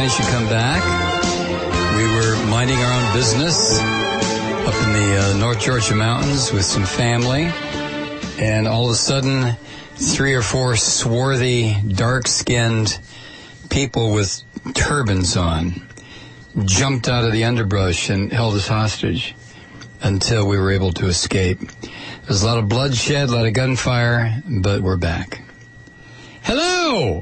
you should come back. We were minding our own business up in the North Georgia mountains with some family, and all of a sudden, 3 or 4 swarthy, dark-skinned people with turbans on jumped out of the underbrush and held us hostage until we were able to escape. There's a lot of bloodshed, a lot of gunfire, but we're back. Hello!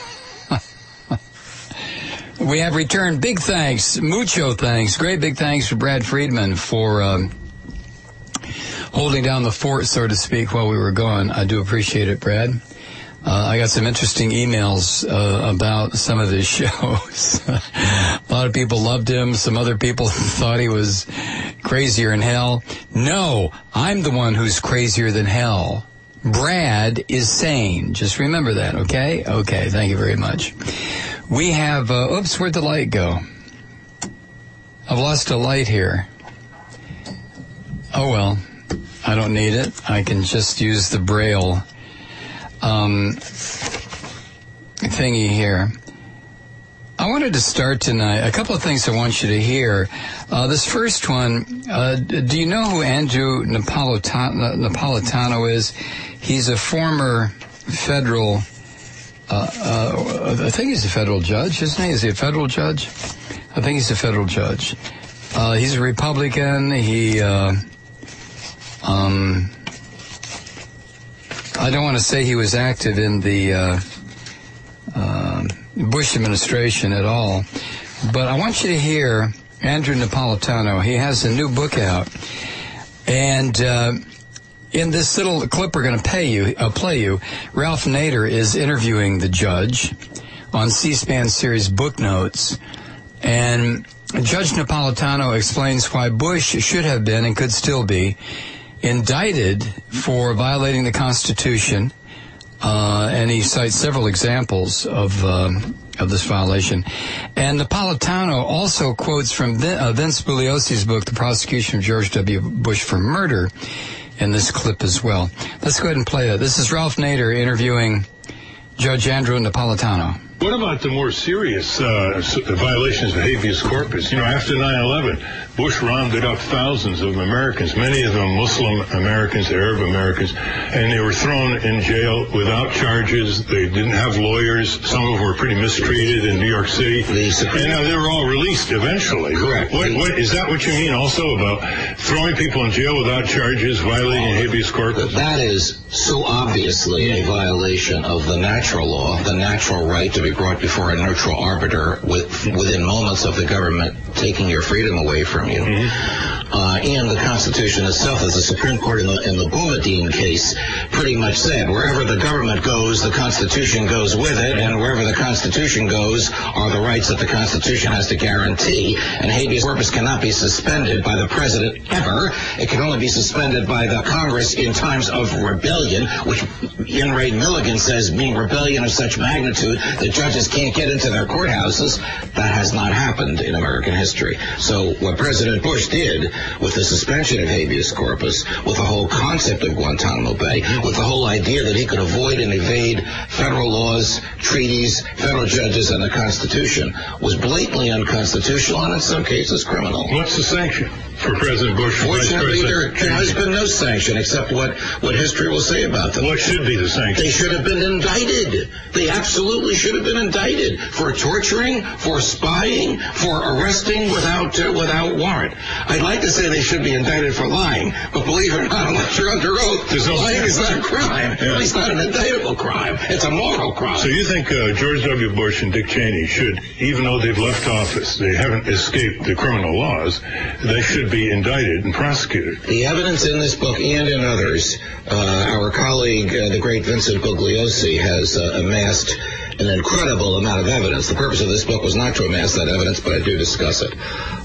We have returned. Big thanks, mucho thanks, great big thanks for Brad Friedman for holding down the fort, so to speak, while we were gone. I do appreciate it, Brad. I got some interesting emails about some of his shows. A lot of people loved him. Some other people thought he was crazier than hell. No, I'm the one who's crazier than hell. Brad is sane. Just remember that, okay? Okay, thank you very much. We have, oops, where'd the light go? I've lost a light here. Oh, well, I don't need it. I can just use the Braille thingy here. I wanted to start tonight. A couple of things I want you to hear. This first one, do you know who Andrew Napolitano is? He's a former federal, I think he's a federal judge, isn't he? Is he a federal judge? I think he's a federal judge. He's a Republican. I don't want to say he was active in the Bush administration at all, but I want you to hear Andrew Napolitano. He has a new book out, and in this little clip we're going to play you, Ralph Nader is interviewing the judge on C-SPAN series Book Notes, and Judge Napolitano explains why Bush should have been and could still be indicted for violating the Constitution, and he cites several examples of this violation. And Napolitano also quotes from Vince Bugliosi's book, The Prosecution of George W. Bush for Murder, in this clip as well. Let's go ahead and play that. This is Ralph Nader interviewing Judge Andrew Napolitano. What about the more serious violations of habeas corpus? You know, after 9/11, Bush rounded up thousands of Americans, many of them Muslim Americans, Arab Americans, and they were thrown in jail without charges. They didn't have lawyers. Some of them were pretty mistreated in New York City. And they were all released eventually. Correct. What is that what you mean also about throwing people in jail without charges, violating habeas corpus? That is so obviously a violation of the natural law, the natural right to be brought before a neutral arbiter within moments of the government taking your freedom away from you. And the Constitution itself, as the Supreme Court in the Boumediene case pretty much said, wherever the government goes, the Constitution goes with it, and wherever the Constitution goes are the rights that the Constitution has to guarantee, and habeas corpus cannot be suspended by the president ever. It can only be suspended by the Congress in times of rebellion, which Ian Ray Milligan says mean rebellion of such magnitude that judges can't get into their courthouses. That has not happened in American history. So what President Bush did with the suspension of habeas corpus, with the whole concept of Guantanamo Bay, with the whole idea that he could avoid and evade federal laws, treaties, federal judges, and the Constitution, was blatantly unconstitutional and in some cases criminal. What's the sanction for President Bush? Fortunately, there has been no sanction except what history will say about them. What should be the sanction? They should have been indicted. They absolutely should have been indicted for torturing, for spying, for arresting without warrant. I'd like to say they should be indicted for lying, but believe it or not, unless you're under oath, lying is not a crime. At least not an indictable crime. It's a moral crime. So you think George W. Bush and Dick Cheney should, even though they've left office, they haven't escaped the criminal laws, they should be indicted and prosecuted? The evidence in this book and in others, our colleague, the great Vincent Bugliosi, has amassed an incredible amount of evidence. The purpose of this book was not to amass that evidence, but I do discuss it.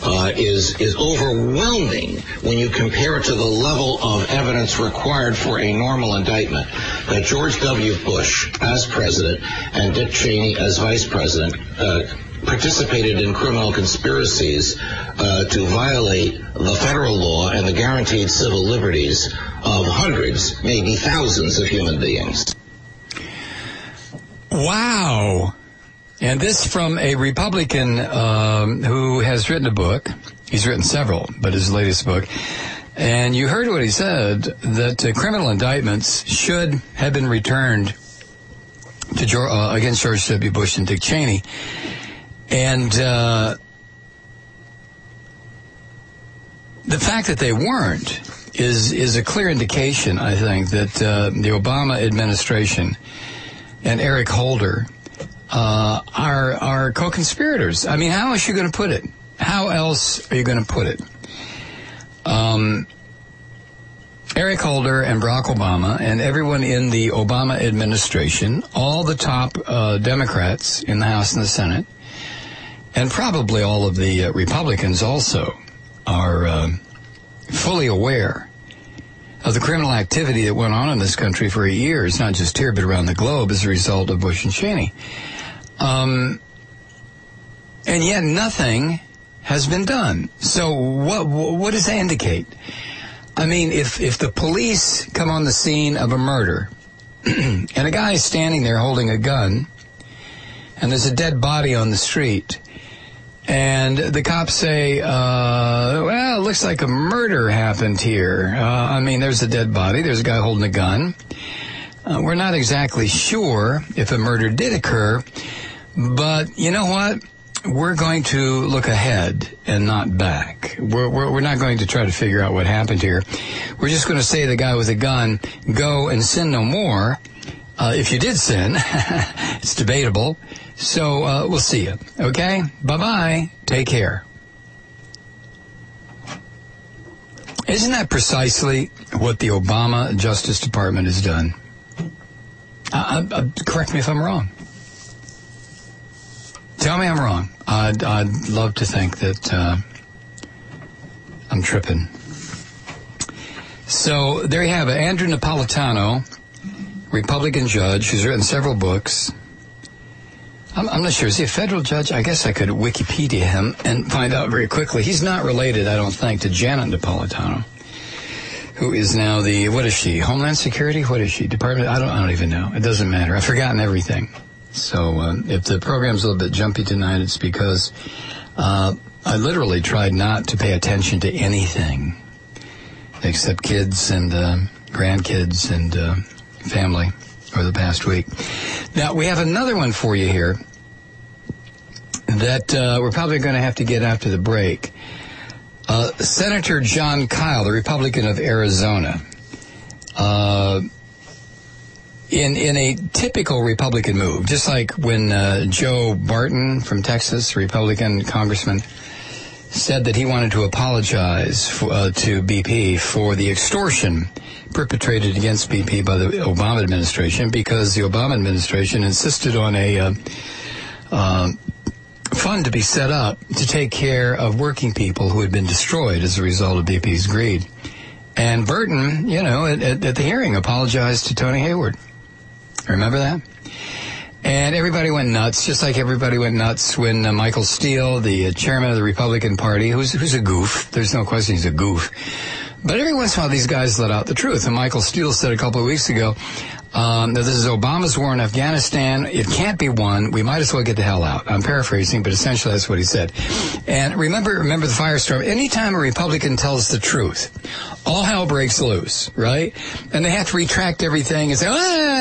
Is overwhelming when you compare it to the level of evidence required for a normal indictment. That George W. Bush, as president, and Dick Cheney, as vice president, participated in criminal conspiracies to violate the federal law and the guaranteed civil liberties of hundreds, maybe thousands of human beings. Wow. And this from a Republican who has written a book. He's written several, but his latest book. And you heard what he said, that criminal indictments should have been returned to against George W. Bush and Dick Cheney. And the fact that they weren't is a clear indication, I think, that the Obama administration and Eric Holder are co-conspirators. I mean, how else are you going to put it? How else are you going to put it? Eric Holder and Barack Obama and everyone in the Obama administration, all the top Democrats in the House and the Senate, and probably all of the Republicans also, are fully aware of the criminal activity that went on in this country for years, not just here but around the globe, as a result of Bush and Cheney. And yet nothing has been done. So what does that indicate? I mean, if the police come on the scene of a murder and a guy is standing there holding a gun and there's a dead body on the street and the cops say, well, it looks like a murder happened here. I mean, there's a dead body. There's a guy holding a gun. We're not exactly sure if a murder did occur, but you know what? We're going to look ahead and not back. We're not going to try to figure out what happened here. We're just going to say to the guy with a gun, go and sin no more. If you did sin, it's debatable. So we'll see you. Okay? Bye-bye. Take care. Isn't that precisely what the Obama Justice Department has done? Correct me if I'm wrong. Tell me I'm wrong. I'd love to think that I'm tripping. So there you have it. Andrew Napolitano, Republican judge, who's written several books. I'm not sure. Is he a federal judge? I guess I could Wikipedia him and find out very quickly. He's not related, I don't think, to Janet Napolitano, who is now what is she? Homeland Security? What is she? Department? I don't even know. It doesn't matter. I've forgotten everything. So if the program's a little bit jumpy tonight, it's because I literally tried not to pay attention to anything except kids and grandkids and family over the past week. Now, we have another one for you here that we're probably going to have to get after the break. Senator Jon Kyl, the Republican of Arizona, in a typical Republican move, just like when Joe Barton from Texas, Republican congressman, said that he wanted to apologize to BP for the extortion perpetrated against BP by the Obama administration, because the Obama administration insisted on a fund to be set up to take care of working people who had been destroyed as a result of BP's greed. And Burton, at the hearing, apologized to Tony Hayward. Remember that? And everybody went nuts, just like everybody went nuts when Michael Steele, the chairman of the Republican Party, who's a goof, there's no question he's a goof, but every once in a while these guys let out the truth. And Michael Steele said a couple of weeks ago that this is Obama's war in Afghanistan. It can't be won. We might as well get the hell out. I'm paraphrasing, but essentially that's what he said. And remember the firestorm. Anytime a Republican tells the truth, all hell breaks loose, right? And they have to retract everything and say,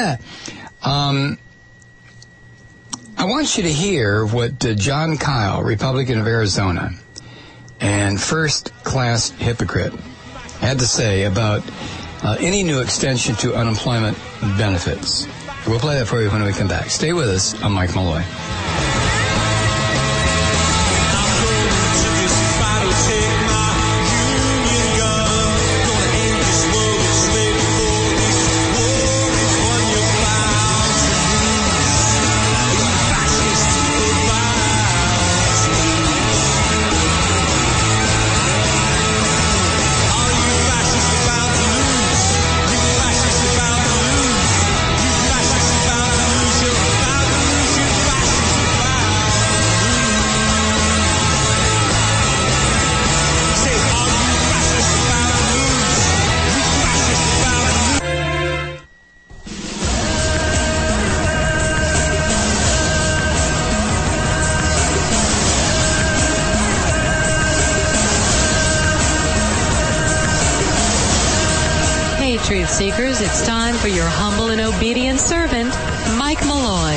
I want you to hear what Jon Kyl, Republican of Arizona, and first-class hypocrite, had to say about any new extension to unemployment benefits. We'll play that for you when we come back. Stay with us. I'm Mike Malloy. truth seekers, it's time for your humble and obedient servant, Mike Malloy.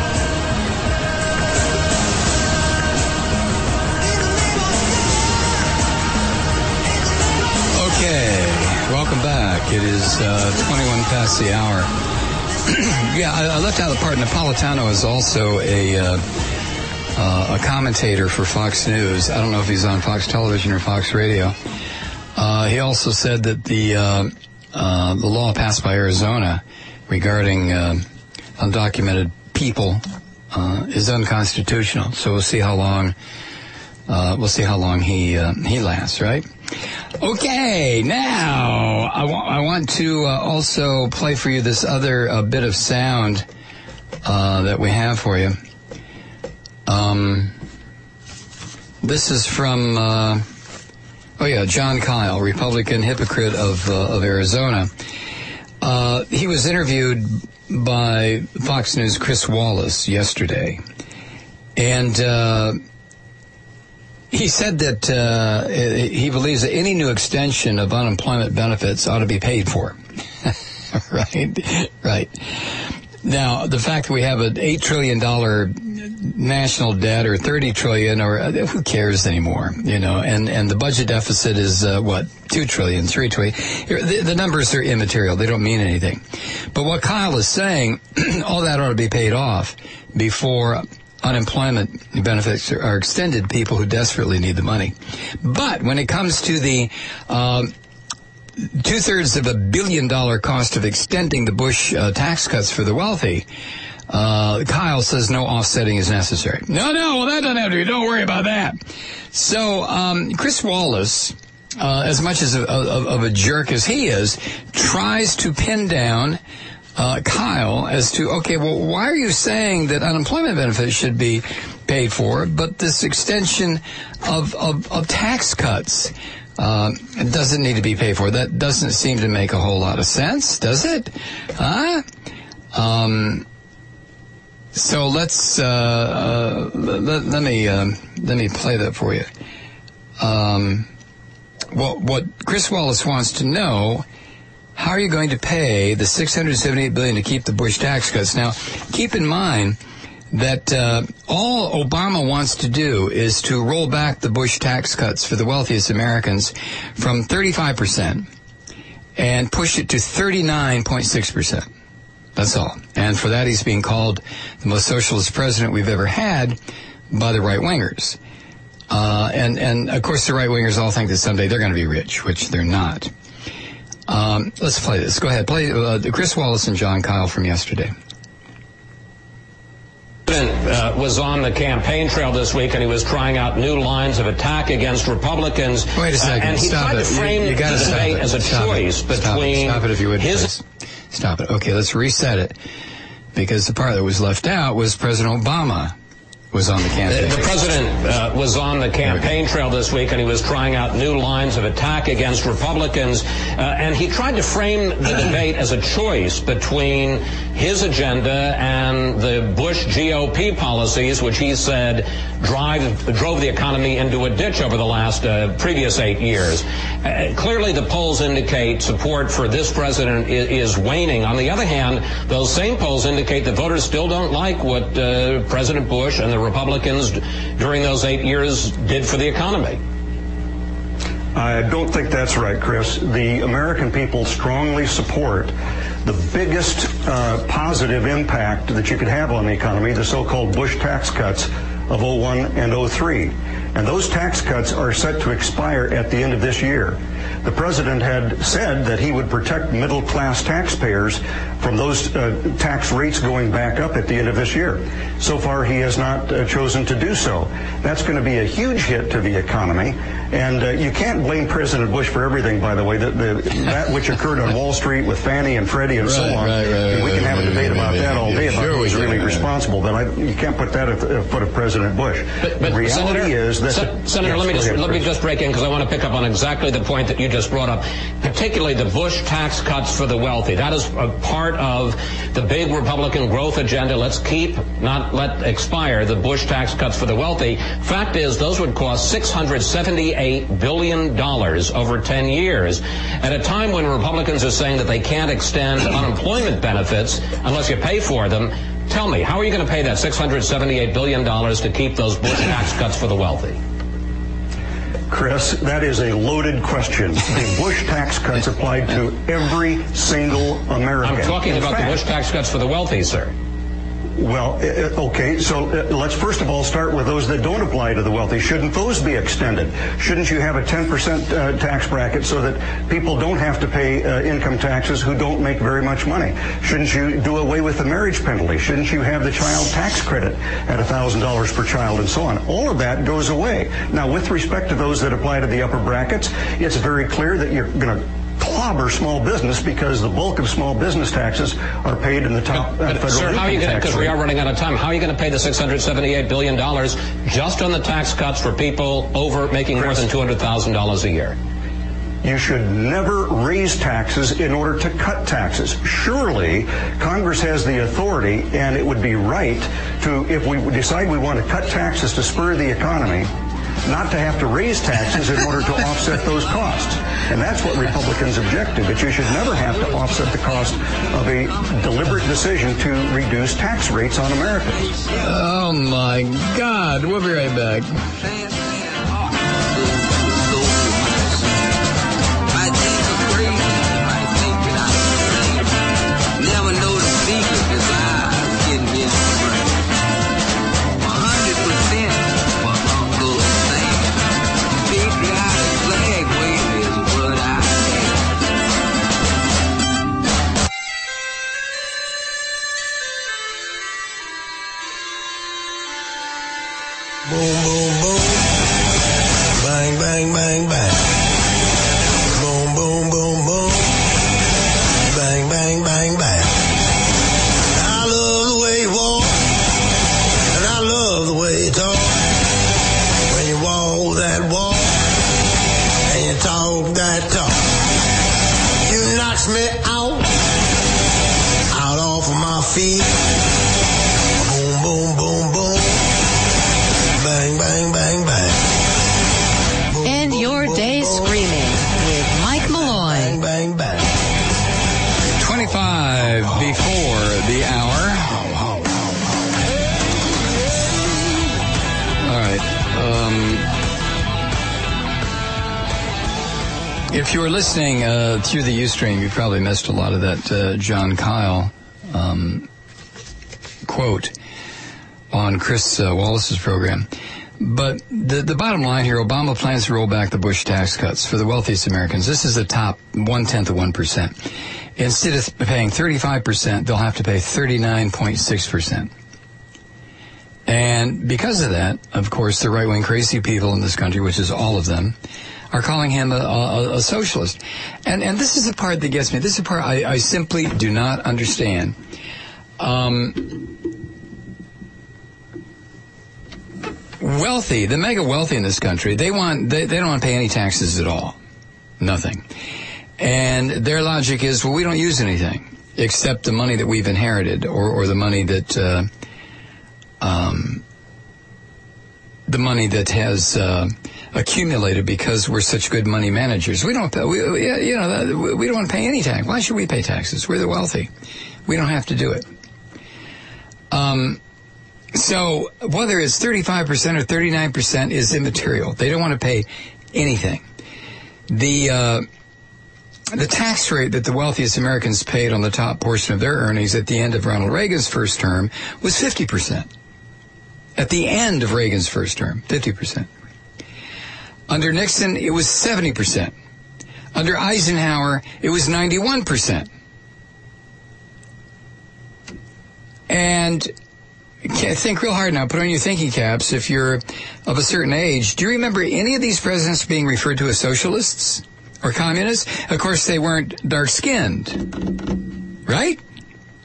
Okay, welcome back. It is 21 past the hour. Yeah, I left out the part. Napolitano is also a commentator for Fox News. I don't know if he's on Fox Television or Fox Radio. He also said that the law passed by Arizona regarding undocumented people is unconstitutional. So we'll see how long he lasts, right? Okay, now I want to also play for you this other bit of sound that we have for you. This is from John Kyle, Republican hypocrite of Arizona. He was interviewed by Fox News' Chris Wallace yesterday, and he said that he believes that any new extension of unemployment benefits ought to be paid for. Right. Now, the fact that we have an $8 trillion national debt, or $30 trillion, or who cares anymore, and the budget deficit is, $2 trillion, $3 trillion. The numbers are immaterial. They don't mean anything. But what Kyle is saying, all that ought to be paid off before unemployment benefits are extended to people who desperately need the money. But when it comes to the $2/3 of $1 billion cost of extending the Bush tax cuts for the wealthy, Kyle says no offsetting is necessary. No, well, that doesn't have to be. Don't worry about that. So Chris Wallace, as much as of a jerk as he is, tries to pin down Kyle as to, okay, well, why are you saying that unemployment benefits should be paid for, but this extension of tax cuts doesn't need to be paid for? That doesn't seem to make a whole lot of sense, does it? So let's let me play that for you. What Chris Wallace wants to know: how are you going to pay the $678 billion to keep the Bush tax cuts? Now, keep in mind that all Obama wants to do is to roll back the Bush tax cuts for the wealthiest Americans from 35% and push it to 39.6%. That's all. And for that, he's being called the most socialist president we've ever had by the right-wingers. And of course, the right-wingers all think that someday they're going to be rich, which they're not. Let's play this. Go ahead. Play Chris Wallace and John Kyle from yesterday. Was on the campaign trail this week, and he was trying out new lines of attack against Republicans. Wait a second. And he Stop tried it. to frame You gotta the debate as a choice between Stop it if you would, his... please. Stop it. Okay, let's reset it. Because the part that was left out was President Obama was on the campaign. The president was on the campaign trail this week, and he was trying out new lines of attack against Republicans. And he tried to frame the debate as a choice between his agenda and the Bush GOP policies, which he said drove the economy into a ditch over the last previous 8 years. Clearly, the polls indicate support for this president is waning. On the other hand, those same polls indicate that voters still don't like what President Bush and the Republicans during those 8 years did for the economy. I don't think that's right, Chris. The American people strongly support the biggest positive impact that you could have on the economy, the so-called Bush tax cuts of 01 and 03. And those tax cuts are set to expire at the end of this year. The president had said that he would protect middle-class taxpayers from those tax rates going back up at the end of this year. So far, he has not chosen to do so. That's going to be a huge hit to the economy. And you can't blame President Bush for everything, by the way. That which occurred on Wall Street with Fannie and Freddie and so on. And we can have a debate about that all day about who's really responsible. But you can't put that at the foot of President Bush. The reality is Senator, let me just break in because I want to pick up on exactly the point that you just brought up, particularly the Bush tax cuts for the wealthy. That is a part of the big Republican growth agenda. Let's not let expire the Bush tax cuts for the wealthy. Fact is, those would cost $678 billion over 10 years at a time when Republicans are saying that they can't extend unemployment benefits unless you pay for them. Tell me, how are you going to pay that $678 billion to keep those Bush tax cuts for the wealthy? Chris, that is a loaded question. The Bush tax cuts applied to every single American. I'm talking about the Bush tax cuts for the wealthy, sir. Well, okay, so let's first of all start with those that don't apply to the wealthy. Shouldn't those be extended? Shouldn't you have a 10% tax bracket so that people don't have to pay income taxes who don't make very much money? Shouldn't you do away with the marriage penalty? Shouldn't you have the child tax credit at $1,000 per child and so on? All of that goes away. Now, with respect to those that apply to the upper brackets, it's very clear that you're going to clobber small business because the bulk of small business taxes are paid in the top federal sir, how are you going to, because we are running out of time, how are you going to pay the $678 billion just on the tax cuts for people making more than $200,000 a year? You should never raise taxes in order to cut taxes. Surely, Congress has the authority, and it would be right to, if we decide we want to cut taxes to spur the economy, not to have to raise taxes in order to offset those costs. And that's what Republicans object to, that you should never have to offset the cost of a deliberate decision to reduce tax rates on Americans. Oh, my God. We'll be right back. Boom, boom, boom. Bang, bang, bang, bang. Boom, boom, boom, boom. Bang, bang, bang, bang. I love the way you walk, and I love the way you talk. When you walk that walk, and you talk that talk, you knocks me out off of my feet. Boom, boom, boom, boom. Bang, bang, bang, bang. Boom, End boom, your boom, day boom. screaming with Mike Malloy. Bang, bang, bang. 25 before the hour. All right. If you were listening through the Ustream, you probably missed a lot of that John Kyle quote on Chris Wallace's program. But the bottom line here, Obama plans to roll back the Bush tax cuts for the wealthiest Americans. This is the top 1/10 of 1%. Instead of paying 35%, they'll have to pay 39.6%. And because of that, of course, the right-wing crazy people in this country, which is all of them, are calling him a socialist. And this is the part that gets me. This is the part I simply do not understand. Wealthy, the mega wealthy in this country, they don't want to pay any taxes at all. Nothing. And their logic is, well, we don't use anything except the money that we've inherited or the money that has accumulated because we're such good money managers. We don't want to pay any tax. Why should we pay taxes? We're the wealthy. We don't have to do it. So whether it's 35% or 39% is immaterial. They don't want to pay anything. The tax rate that the wealthiest Americans paid on the top portion of their earnings at the end of Ronald Reagan's first term was 50%. At the end of Reagan's first term, 50%. Under Nixon, it was 70%. Under Eisenhower, it was 91%. And think real hard now. Put on your thinking caps if you're of a certain age. Do you remember any of these presidents being referred to as socialists or communists? Of course, they weren't dark-skinned, right?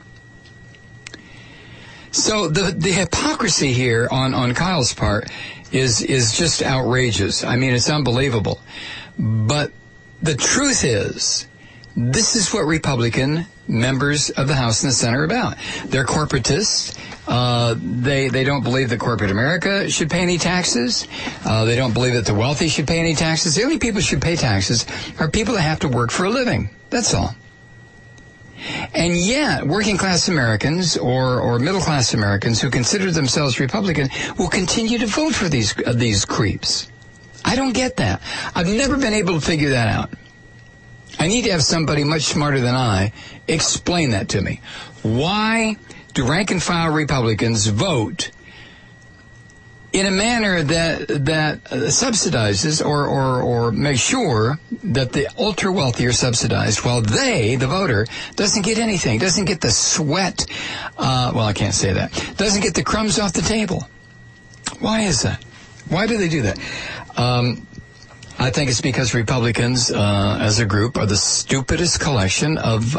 So the hypocrisy here on Kyle's part is just outrageous. I mean, it's unbelievable. But the truth is, this is what Republican members of the House and the Senate are about. They're corporatists. They don't believe that corporate America should pay any taxes. They don't believe that the wealthy should pay any taxes. The only people who should pay taxes are people that have to work for a living. That's all. And yet, working-class Americans or middle-class Americans who consider themselves Republican will continue to vote for these creeps. I don't get that. I've never been able to figure that out. I need to have somebody much smarter than I explain that to me. Why do rank-and-file Republicans vote in a manner that subsidizes or makes sure that the ultra-wealthy are subsidized while they, the voter, doesn't get anything, doesn't get the sweat, I can't say that, doesn't get the crumbs off the table? Why is that? Why do they do that? I think it's because Republicans, as a group, are the stupidest collection of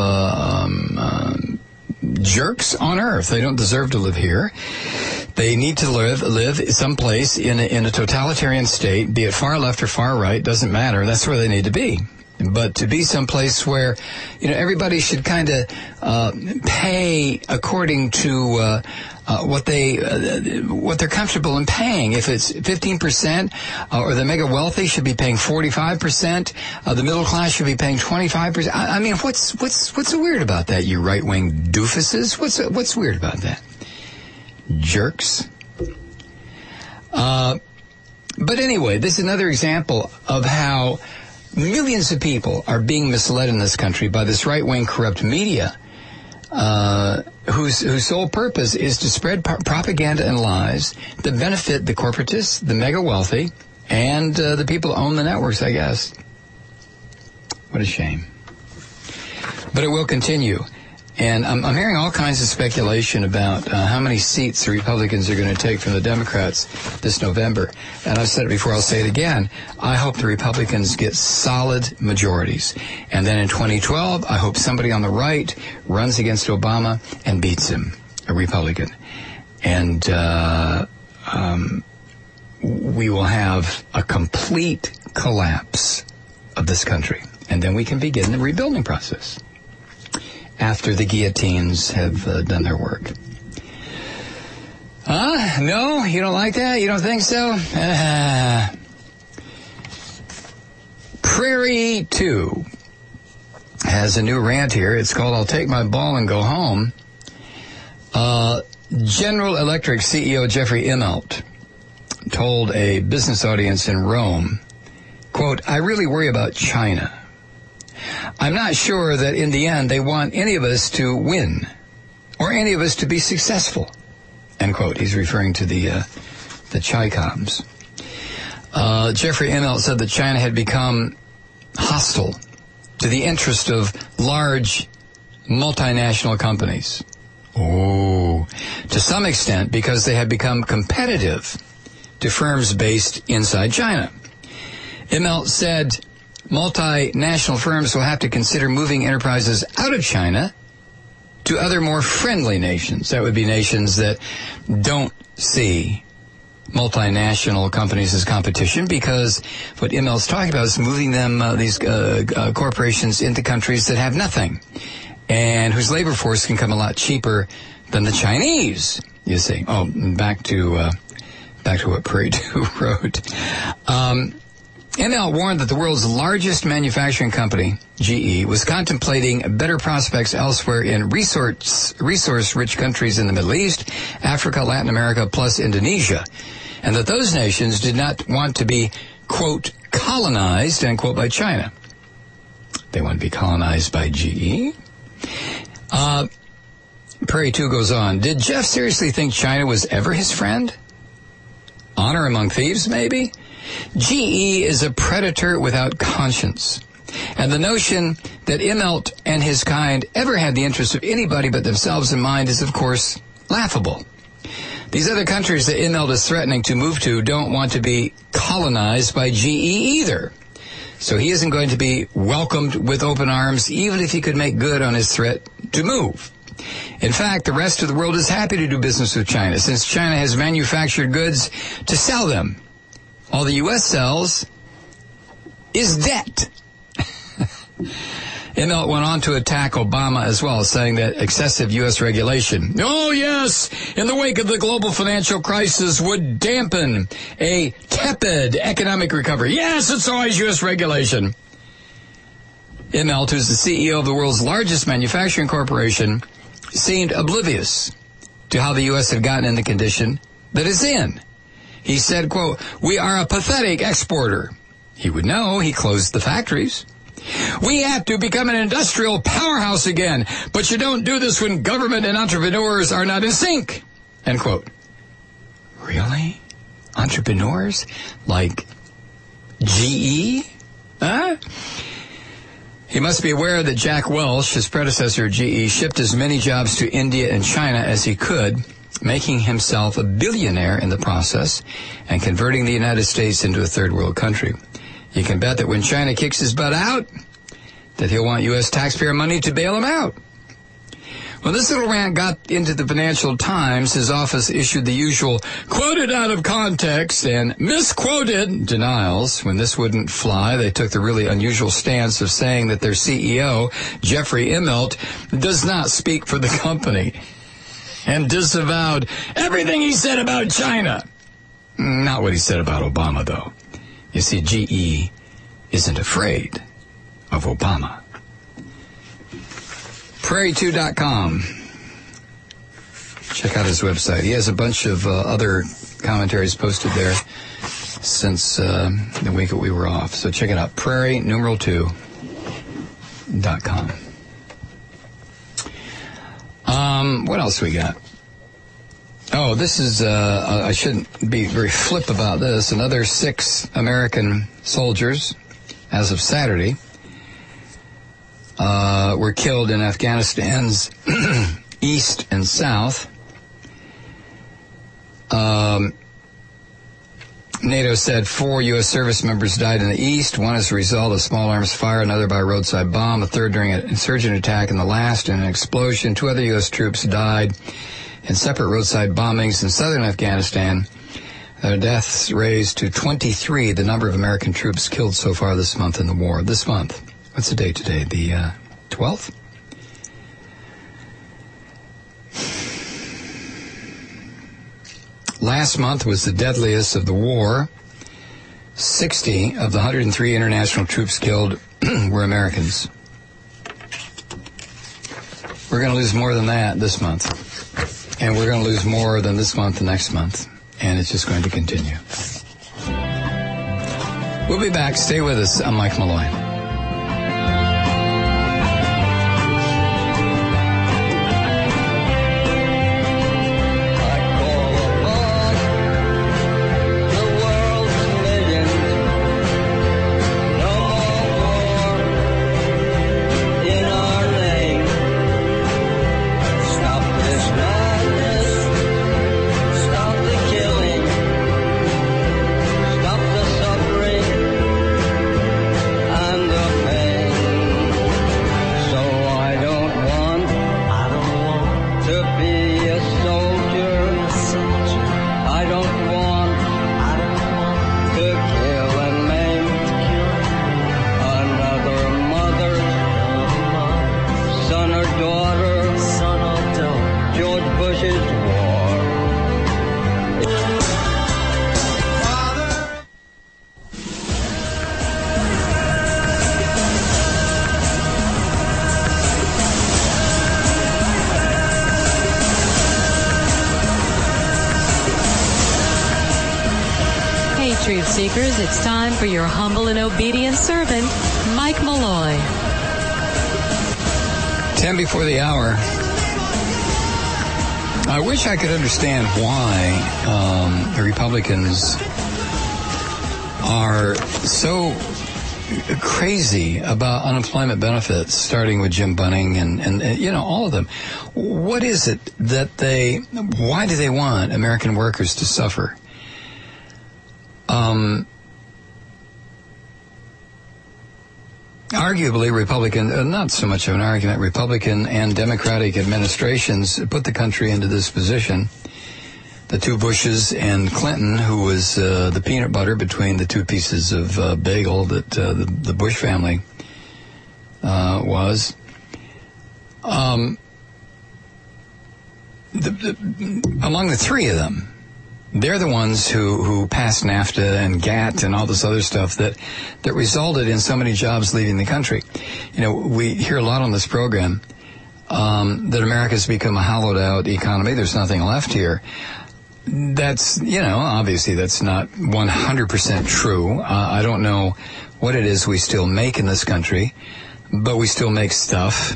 jerks on earth. They don't deserve to live here. They need to live someplace in a totalitarian state, be it far left or far right, doesn't matter. That's where they need to be. But to be someplace where, everybody should kind of pay according to what they're comfortable in paying. If it's 15%, or the mega wealthy should be paying 45%, the middle class should be paying 25%. I mean, what's so weird about that? You right wing doofuses. What's weird about that? Jerks. But anyway, this is another example of how millions of people are being misled in this country by this right-wing corrupt media, whose sole purpose is to spread propaganda and lies that benefit the corporatists, the mega wealthy, and the people who own the networks, I guess. What a shame. But it will continue. And I'm hearing all kinds of speculation about how many seats the Republicans are going to take from the Democrats this November. And I've said it before, I'll say it again. I hope the Republicans get solid majorities. And then in 2012, I hope somebody on the right runs against Obama and beats him, a Republican. And we will have a complete collapse of this country. And then we can begin the rebuilding process after the guillotines have done their work. No? You don't like that? You don't think so? Prairie 2 has a new rant here. It's called I'll Take My Ball and Go Home. General Electric CEO Jeffrey Immelt told a business audience in Rome, quote, I really worry about China. I'm not sure that in the end they want any of us to win or any of us to be successful, end quote. He's referring to the Chi-Coms. Jeffrey Immelt said that China had become hostile to the interest of large multinational companies. Oh, to some extent because they had become competitive to firms based inside China. Immelt said multinational firms will have to consider moving enterprises out of China to other more friendly nations. That would be nations that don't see multinational companies as competition, because what Immelt's talking about is moving them, these corporations, into countries that have nothing and whose labor force can come a lot cheaper than the Chinese, you see. Oh, back to what Prairie 2 wrote. Immelt warned that the world's largest manufacturing company, GE, was contemplating better prospects elsewhere in resource-rich countries in the Middle East, Africa, Latin America, plus Indonesia, and that those nations did not want to be, quote, colonized, end quote, by China. They want to be colonized by GE. Prairie 2 goes on. Did Jeff seriously think China was ever his friend? Honor among thieves, maybe? GE is a predator without conscience. And the notion that Immelt and his kind ever had the interests of anybody but themselves in mind is, of course, laughable. These other countries that Immelt is threatening to move to don't want to be colonized by GE either. So he isn't going to be welcomed with open arms, even if he could make good on his threat to move. In fact, the rest of the world is happy to do business with China since China has manufactured goods to sell them. All the U.S. sells is debt. Immelt went on to attack Obama as well, saying that excessive U.S. regulation, oh yes, in the wake of the global financial crisis would dampen a tepid economic recovery. Yes, it's always U.S. regulation. Immelt, who's the CEO of the world's largest manufacturing corporation, seemed oblivious to how the U.S. had gotten in the condition that it's in. He said, quote, we are a pathetic exporter. He would know. He closed the factories. We have to become an industrial powerhouse again, but you don't do this when government and entrepreneurs are not in sync. End quote. Really? Entrepreneurs? Like GE? Huh? He must be aware that Jack Welch, his predecessor at GE, shipped as many jobs to India and China as he could, making himself a billionaire in the process and converting the United States into a third world country. You can bet that when China kicks his butt out, that he'll want U.S. taxpayer money to bail him out. When this little rant got into the Financial Times, his office issued the usual quoted out of context and misquoted denials. When this wouldn't fly, they took the really unusual stance of saying that their CEO, Jeffrey Immelt, does not speak for the company, and disavowed everything he said about China. Not what he said about Obama, though. You see, GE isn't afraid of Obama. Prairie2.com. Check out his website. He has a bunch of other commentaries posted there since the week that we were off. So check it out. Prairie2.com. What else we got? Oh, this is, I shouldn't be very flip about this. Another 6 American soldiers, as of Saturday, were killed in Afghanistan's east and south. NATO said 4 U.S. service members died in the east, one as a result of small arms fire, another by a roadside bomb, a third during an insurgent attack, and the last in an explosion. 2 other U.S. troops died in separate roadside bombings in southern Afghanistan. Their deaths raised to 23, the number of American troops killed so far this month in the war. This month. What's the date today? The 12th? Last month was the deadliest of the war. 60 of the 103 international troops killed were Americans. We're going to lose more than that this month. And we're going to lose more than this month and next month. And it's just going to continue. We'll be back. Stay with us. I'm Mike Malloy. Truth Seekers, it's time for your humble and obedient servant, Mike Malloy. 10 before the hour. I wish I could understand why the Republicans are so crazy about unemployment benefits, starting with Jim Bunning and you know, all of them. What is it that why do they want American workers to suffer? arguably Republican, not so much of an argument, Republican and Democratic administrations put the country into this position. The two Bushes and Clinton, who was the peanut butter between the two pieces of bagel that the Bush family was. Among the three of them, they're the ones who passed NAFTA and GATT and all this other stuff that resulted in so many jobs leaving the country. You know, we hear a lot on this program that America's become a hollowed out economy. There's nothing left here. That's, obviously that's not 100% true. I don't know what it is we still make in this country, but we still make stuff.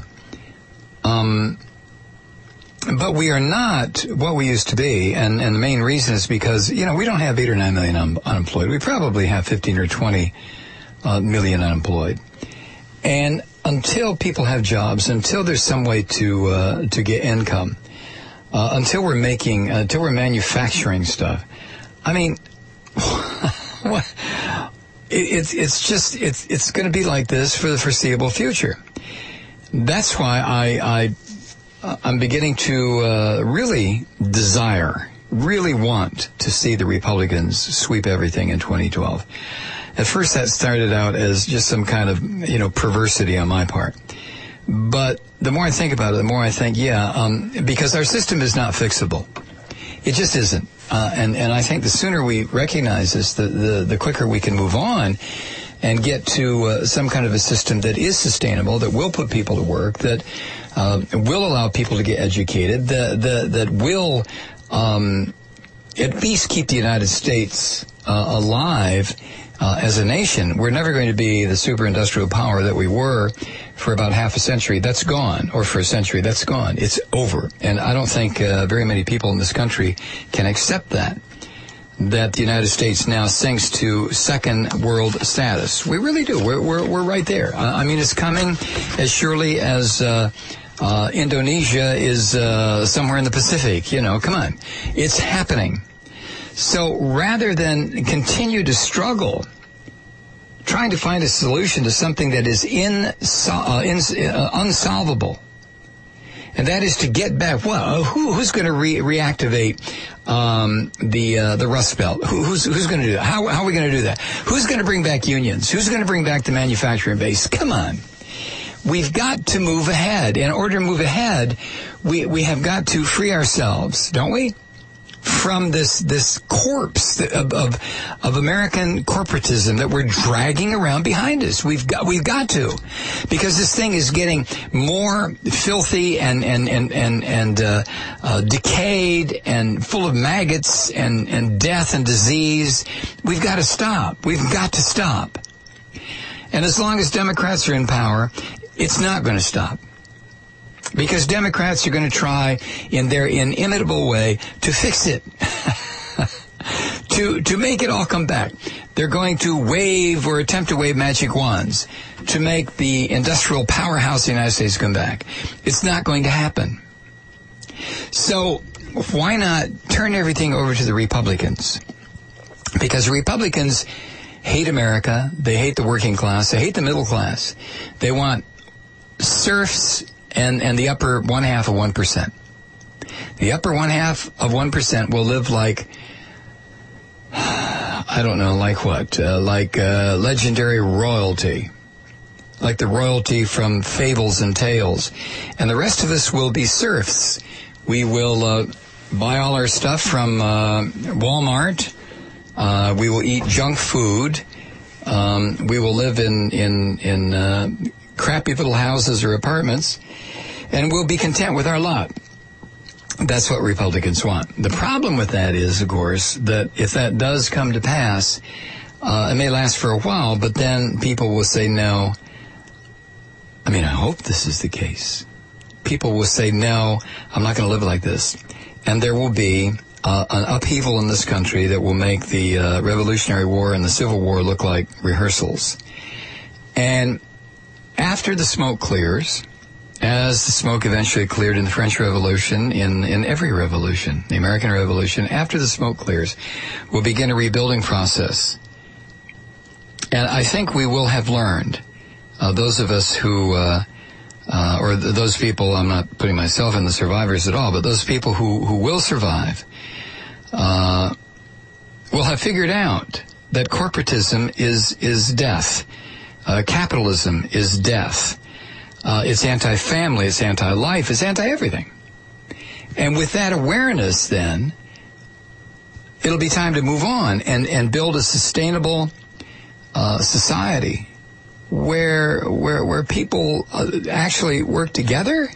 But we are not what we used to be, and the main reason is because, we don't have 8 or 9 million unemployed. We probably have 15 or 20 million unemployed. And until people have jobs, until there's some way to get income, until we're manufacturing stuff, I mean, it's going to be like this for the foreseeable future. That's why I'm beginning to really want to see the Republicans sweep everything in 2012. At first, that started out as just some kind of, perversity on my part. But the more I think about it, the more I think, because our system is not fixable. It just isn't. And I think the sooner we recognize this, the quicker we can move on and get to some kind of a system that is sustainable, that will put people to work, that will allow people to get educated, that will at least keep the United States alive as a nation. We're never going to be the super industrial power that we were for about half a century. That's gone. Or for a century. That's gone. It's over. And I don't think very many people in this country can accept that the United States now sinks to second world status. We really do. We're right there. I mean, it's coming as surely as Indonesia is somewhere in the Pacific. Come on. It's happening. So rather than continue to struggle, trying to find a solution to something that is unsolvable, and that is to get back. Well, who's going to reactivate the Rust Belt? Who's going to do that? How are we going to do that? Who's going to bring back unions? Who's going to bring back the manufacturing base? Come on. We've got to move ahead. In order to move ahead, we have got to free ourselves, don't we? From this corpse of American corporatism that we're dragging around behind us. We've got to, because this thing is getting more filthy and decayed and full of maggots and death and disease. We've got to stop. We've got to stop. And as long as Democrats are in power, it's not going to stop. Because Democrats are going to try in their inimitable way to fix it, to make it all come back. They're going to wave or attempt to wave magic wands to make the industrial powerhouse of the United States come back. It's not going to happen. So why not turn everything over to the Republicans? Because the Republicans hate America. They hate the working class. They hate the middle class. They want serfs and the upper 1/2 of 1%. The upper 1/2 of 1% will live like, I don't know, like what? Like legendary royalty. Like the royalty from fables and tales. And the rest of us will be serfs. We will buy all our stuff from Walmart. We will eat junk food. We will live in crappy little houses or apartments, and we'll be content with our lot. That's what Republicans want. The problem with that is, of course, that if that does come to pass, it may last for a while, but then people will say no. I mean, I hope this is the case. People will say, no, I'm not going to live like this. And there will be an upheaval in this country that will make the Revolutionary War and the Civil War look like rehearsals. And after the smoke clears, as the smoke eventually cleared in the French Revolution, in every revolution, the American Revolution, after the smoke clears, we'll begin a rebuilding process. And I think we will have learned those of us who, or those people, I'm not putting myself in the survivors at all, but those people who will survive, will have figured out that corporatism is death. Capitalism is death. It's anti-family, it's anti-life, it's anti-everything. And with that awareness, then, it'll be time to move on and build a sustainable society where people actually work together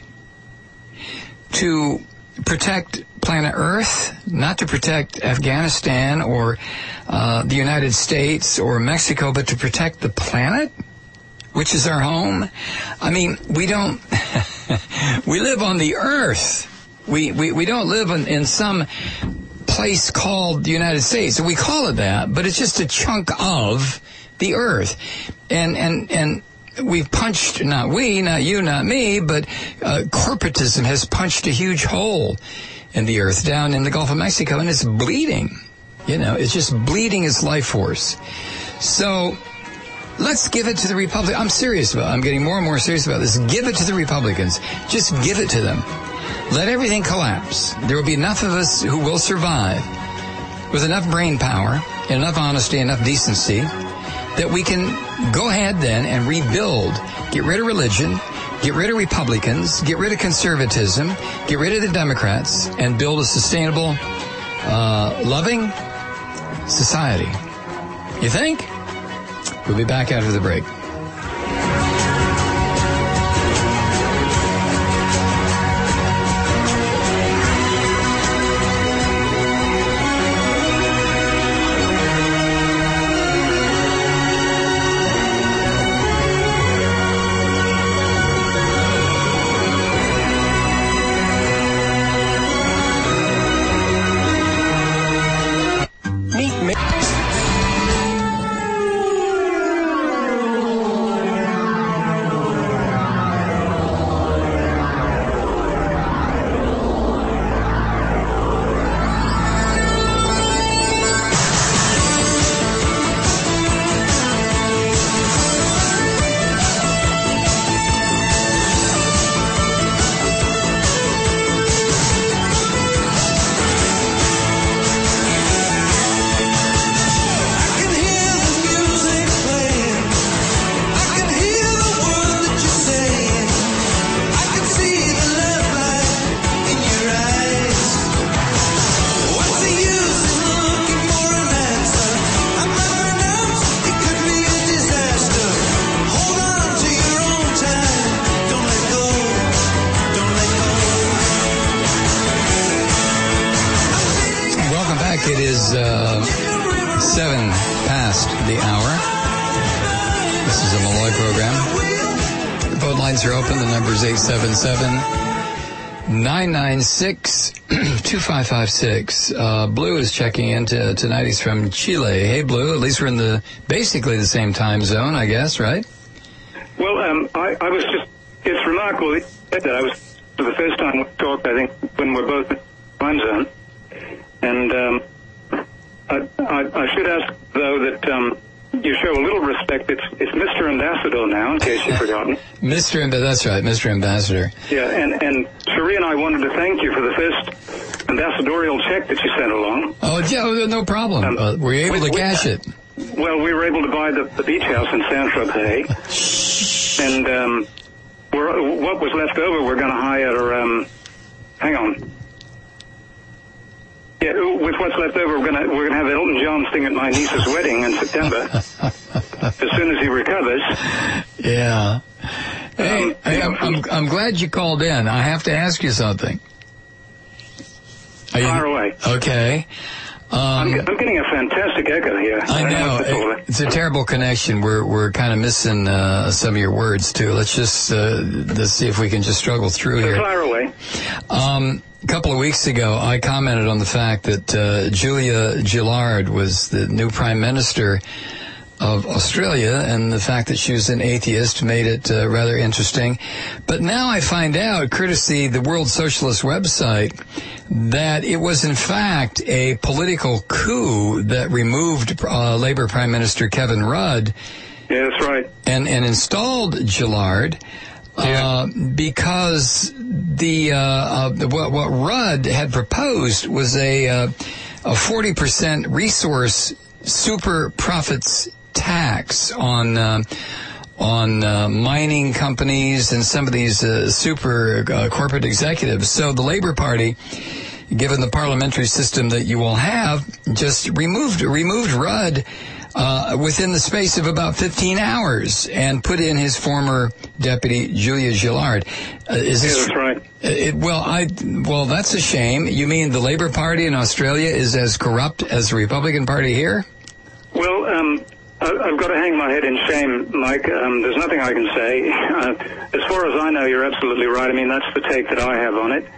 to protect planet Earth, not to protect Afghanistan or the United States or Mexico, but to protect the planet, which is our home. I mean, we don't, we live on the Earth. We don't live in some place called the United States. We call it that, but it's just a chunk of the Earth. And we've punched, not we, not you, not me, but corporatism has punched a huge hole in the Earth down in the Gulf of Mexico, and it's bleeding. It's just bleeding its life force. So let's give it to the Republicans. I'm serious about it. I'm getting more and more serious about this. Give it to the Republicans. Just give it to them. Let everything collapse. There will be enough of us who will survive with enough brain power, enough honesty, enough decency, that we can go ahead then and rebuild. Get rid of religion, get rid of Republicans, get rid of conservatism, get rid of the Democrats, and build a sustainable, loving society. You think? We'll be back after the break. It is 7 past the hour. This is a Malloy program. The phone lines are open. The number is 877-996-2556. Blue is checking in tonight. He's from Chile. Hey, Blue. At least we're in basically the same time zone, I guess, right? Well, I was just, it's remarkable that I was, for the first time we talked, I think, when we're both in time zone. And I should ask, though, that you show a little respect. It's Mr. Ambassador now, in case you've forgotten. That's right, Mr. Ambassador. Yeah, and Cherie and I wanted to thank you for the first ambassadorial check that you sent along. Oh, yeah, no problem. Were you able to cash it? Well, we were able to buy the beach house in Saint-Tropez. And what was left over, we're going to hire, hang on. Yeah, with what's left over, we're gonna have Elton John sing at my niece's wedding in September, as soon as he recovers. Yeah. Hey, I'm glad you called in. I have to ask you something. Fire away. Okay. I'm getting a fantastic echo here. I know. It's a terrible connection. We're kind of missing some of your words too. Let's just let's see if we can just struggle through here. Fire away. A couple of weeks ago, I commented on the fact that Julia Gillard was the new Prime Minister of Australia, and the fact that she was an atheist made it rather interesting. But now I find out, courtesy the World Socialist website, that it was in fact a political coup that removed Labour Prime Minister Kevin Rudd Yeah, that's right. And installed Gillard because what Rudd had proposed was a 40% resource super profits tax on mining companies and some of these super corporate executives. So the Labor Party, given the parliamentary system that you will have, just removed Rudd within the space of about 15 hours and put in his former deputy, Julia Gillard. That's right. Well, that's a shame. You mean the Labor Party in Australia is as corrupt as the Republican Party here? Well, I've got to hang my head in shame, Mike. There's nothing I can say. As far as I know, you're absolutely right. I mean, that's the take that I have on it.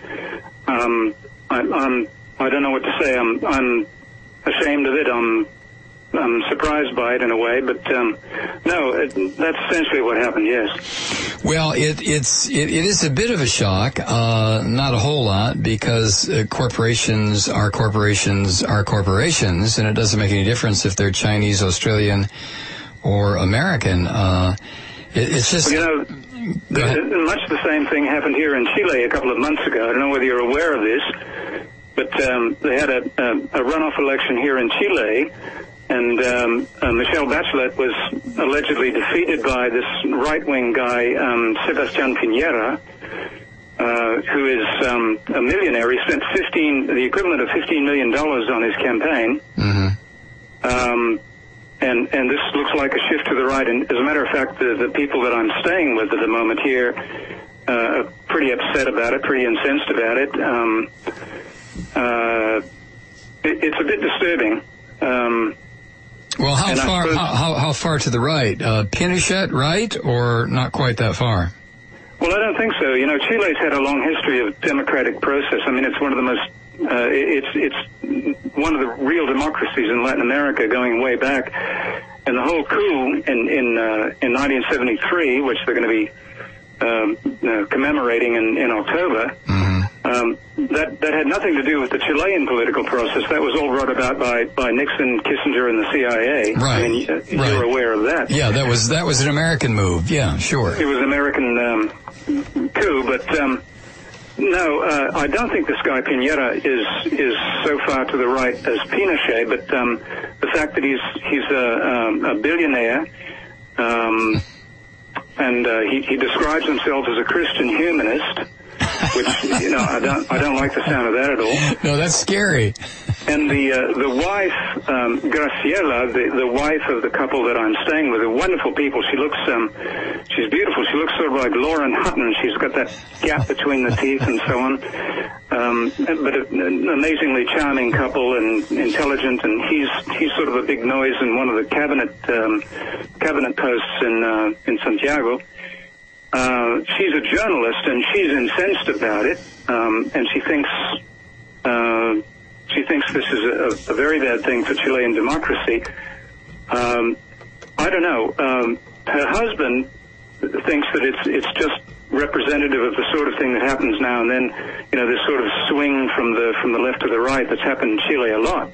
I don't know what to say. I'm ashamed of it. I'm surprised by it in a way, but no, that's essentially what happened. Yes. Well, it is a bit of a shock, not a whole lot, because corporations are corporations are corporations, and it doesn't make any difference if they're Chinese, Australian, or American. It's just. Well, much the same thing happened here in Chile a couple of months ago. I don't know whether you're aware of this, but they had a runoff election here in Chile. And Michelle Bachelet was allegedly defeated by this right-wing guy, Sebastián Piñera, who is a millionaire. He spent the equivalent of $15 million on his campaign. Mm-hmm. And this looks like a shift to the right. And as a matter of fact, the people that I'm staying with at the moment here are pretty upset about it, pretty incensed about it. It's a bit disturbing. Well, how far to the right? Pinochet right, or not quite that far? Well, I don't think so. You know, Chile's had a long history of democratic process. I mean, it's one of the most, it's one of the real democracies in Latin America going way back. And the whole coup in 1973, which they're going to be commemorating in October, that had nothing to do with the Chilean political process. That was all brought about by Nixon, Kissinger, and the CIA. Right. I mean, you're aware of that. Yeah, that was an American move. Yeah, sure. It was an American coup, but no, I don't think this guy Piñera is so far to the right as Pinochet. But the fact that he's a billionaire. And he describes himself as a Christian humanist, which, you know, I don't like the sound of that at all. No, that's scary. And the wife, Graciela, the wife of the couple that I'm staying with, are wonderful people. She looks, she's beautiful. She looks sort of like Lauren Hutton. She's got that gap between the teeth and so on. But an amazingly charming couple and intelligent. And he's sort of a big noise in one of the cabinet posts in Santiago. She's a journalist and she's incensed about it. And she thinks this is a very bad thing for Chilean democracy. I don't know. Her husband thinks that it's just representative of the sort of thing that happens now and then. You know, this sort of swing from the left to the right that's happened in Chile a lot.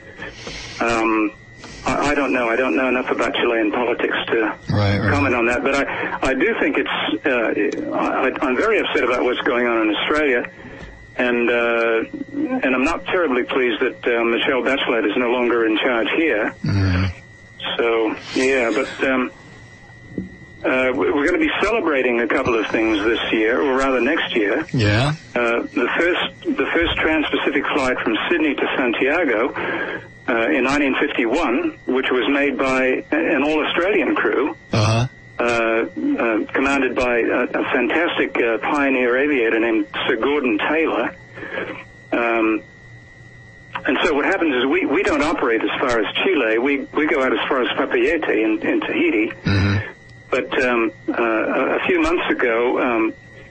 I don't know. I don't know enough about Chilean politics to comment on that. But I do think I'm very upset about what's going on in Australia. And I'm not terribly pleased that Michelle Bachelet is no longer in charge here. Mm-hmm. So, yeah, but we're going to be celebrating a couple of things this year, or rather next year. Yeah. The first trans-Pacific flight from Sydney to Santiago in 1951, which was made by an all-Australian crew. Uh-huh. Commanded by a fantastic pioneer aviator named Sir Gordon Taylor. And so what happens is we don't operate as far as Chile. We go out as far as Papeete in Tahiti. Mm-hmm. But a few months ago,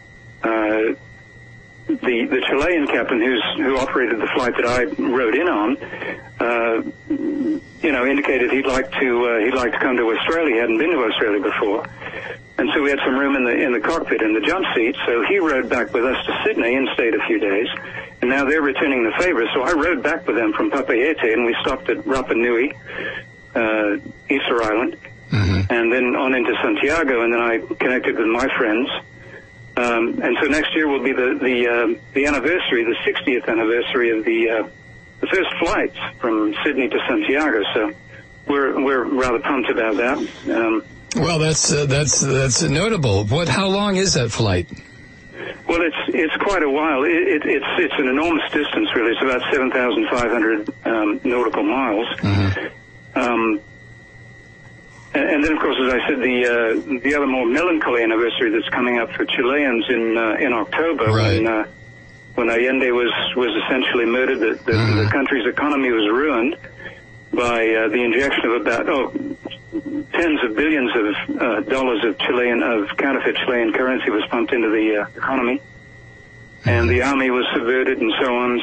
the Chilean captain who operated the flight that I rode in on, indicated he'd like to come to Australia. He hadn't been to Australia before, and so we had some room in the cockpit in the jump seat. So he rode back with us to Sydney and stayed a few days. And now they're returning the favor. So I rode back with them from Papeete, and we stopped at Rapa Nui, Easter Island. and then on into Santiago, and then I connected with my friends. And so next year will be the anniversary, the 60th anniversary of the first flights from Sydney to Santiago. So we're rather pumped about that. Well, that's notable. How long is that flight? Well, it's quite a while. It's an enormous distance, really. It's about 7,500 nautical miles. And then, of course, as I said, the other more melancholy anniversary that's coming up for Chileans in October, right, when Allende was essentially murdered. The country's economy was ruined by the injection of about tens of billions of dollars of counterfeit Chilean currency was pumped into the economy, and the army was subverted and so on.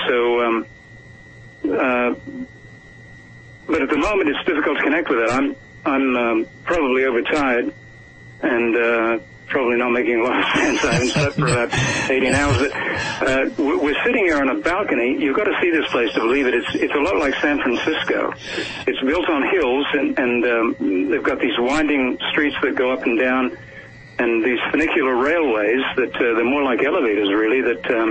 So, but at the moment, it's difficult to connect with it. I'm probably overtired and probably not making a lot of sense. I haven't slept for about 18 hours. But we're sitting here on a balcony. You've got to see this place to believe it. It's a lot like San Francisco. It's built on hills, and they've got these winding streets that go up and down, and these funicular railways that they're more like elevators, really,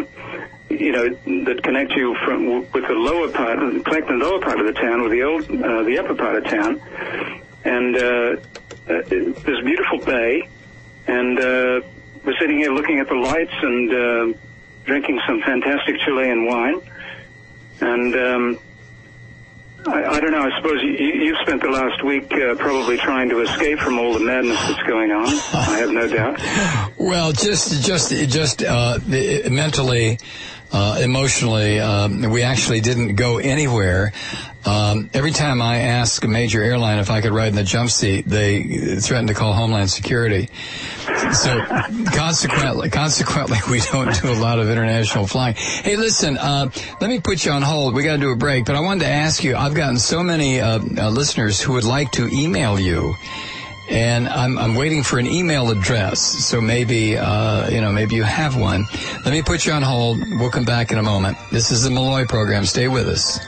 that connect you with the lower part, connect the lower part of the town with the upper part of town. And there's a beautiful bay, and we're sitting here looking at the lights and drinking some fantastic Chilean wine. And I don't know, I suppose you've spent the last week probably trying to escape from all the madness that's going on. I have no doubt. Well, just mentally, emotionally, we actually didn't go anywhere. Every time I ask a major airline if I could ride in the jump seat, they threaten to call Homeland Security. So consequently, we don't do a lot of international flying. Hey, listen, let me put you on hold. We got to do a break, but I wanted to ask you, I've gotten so many listeners who would like to email you, and I'm waiting for an email address. So maybe maybe you have one. Let me put you on hold. We'll come back in a moment. This is the Malloy Program. Stay with us.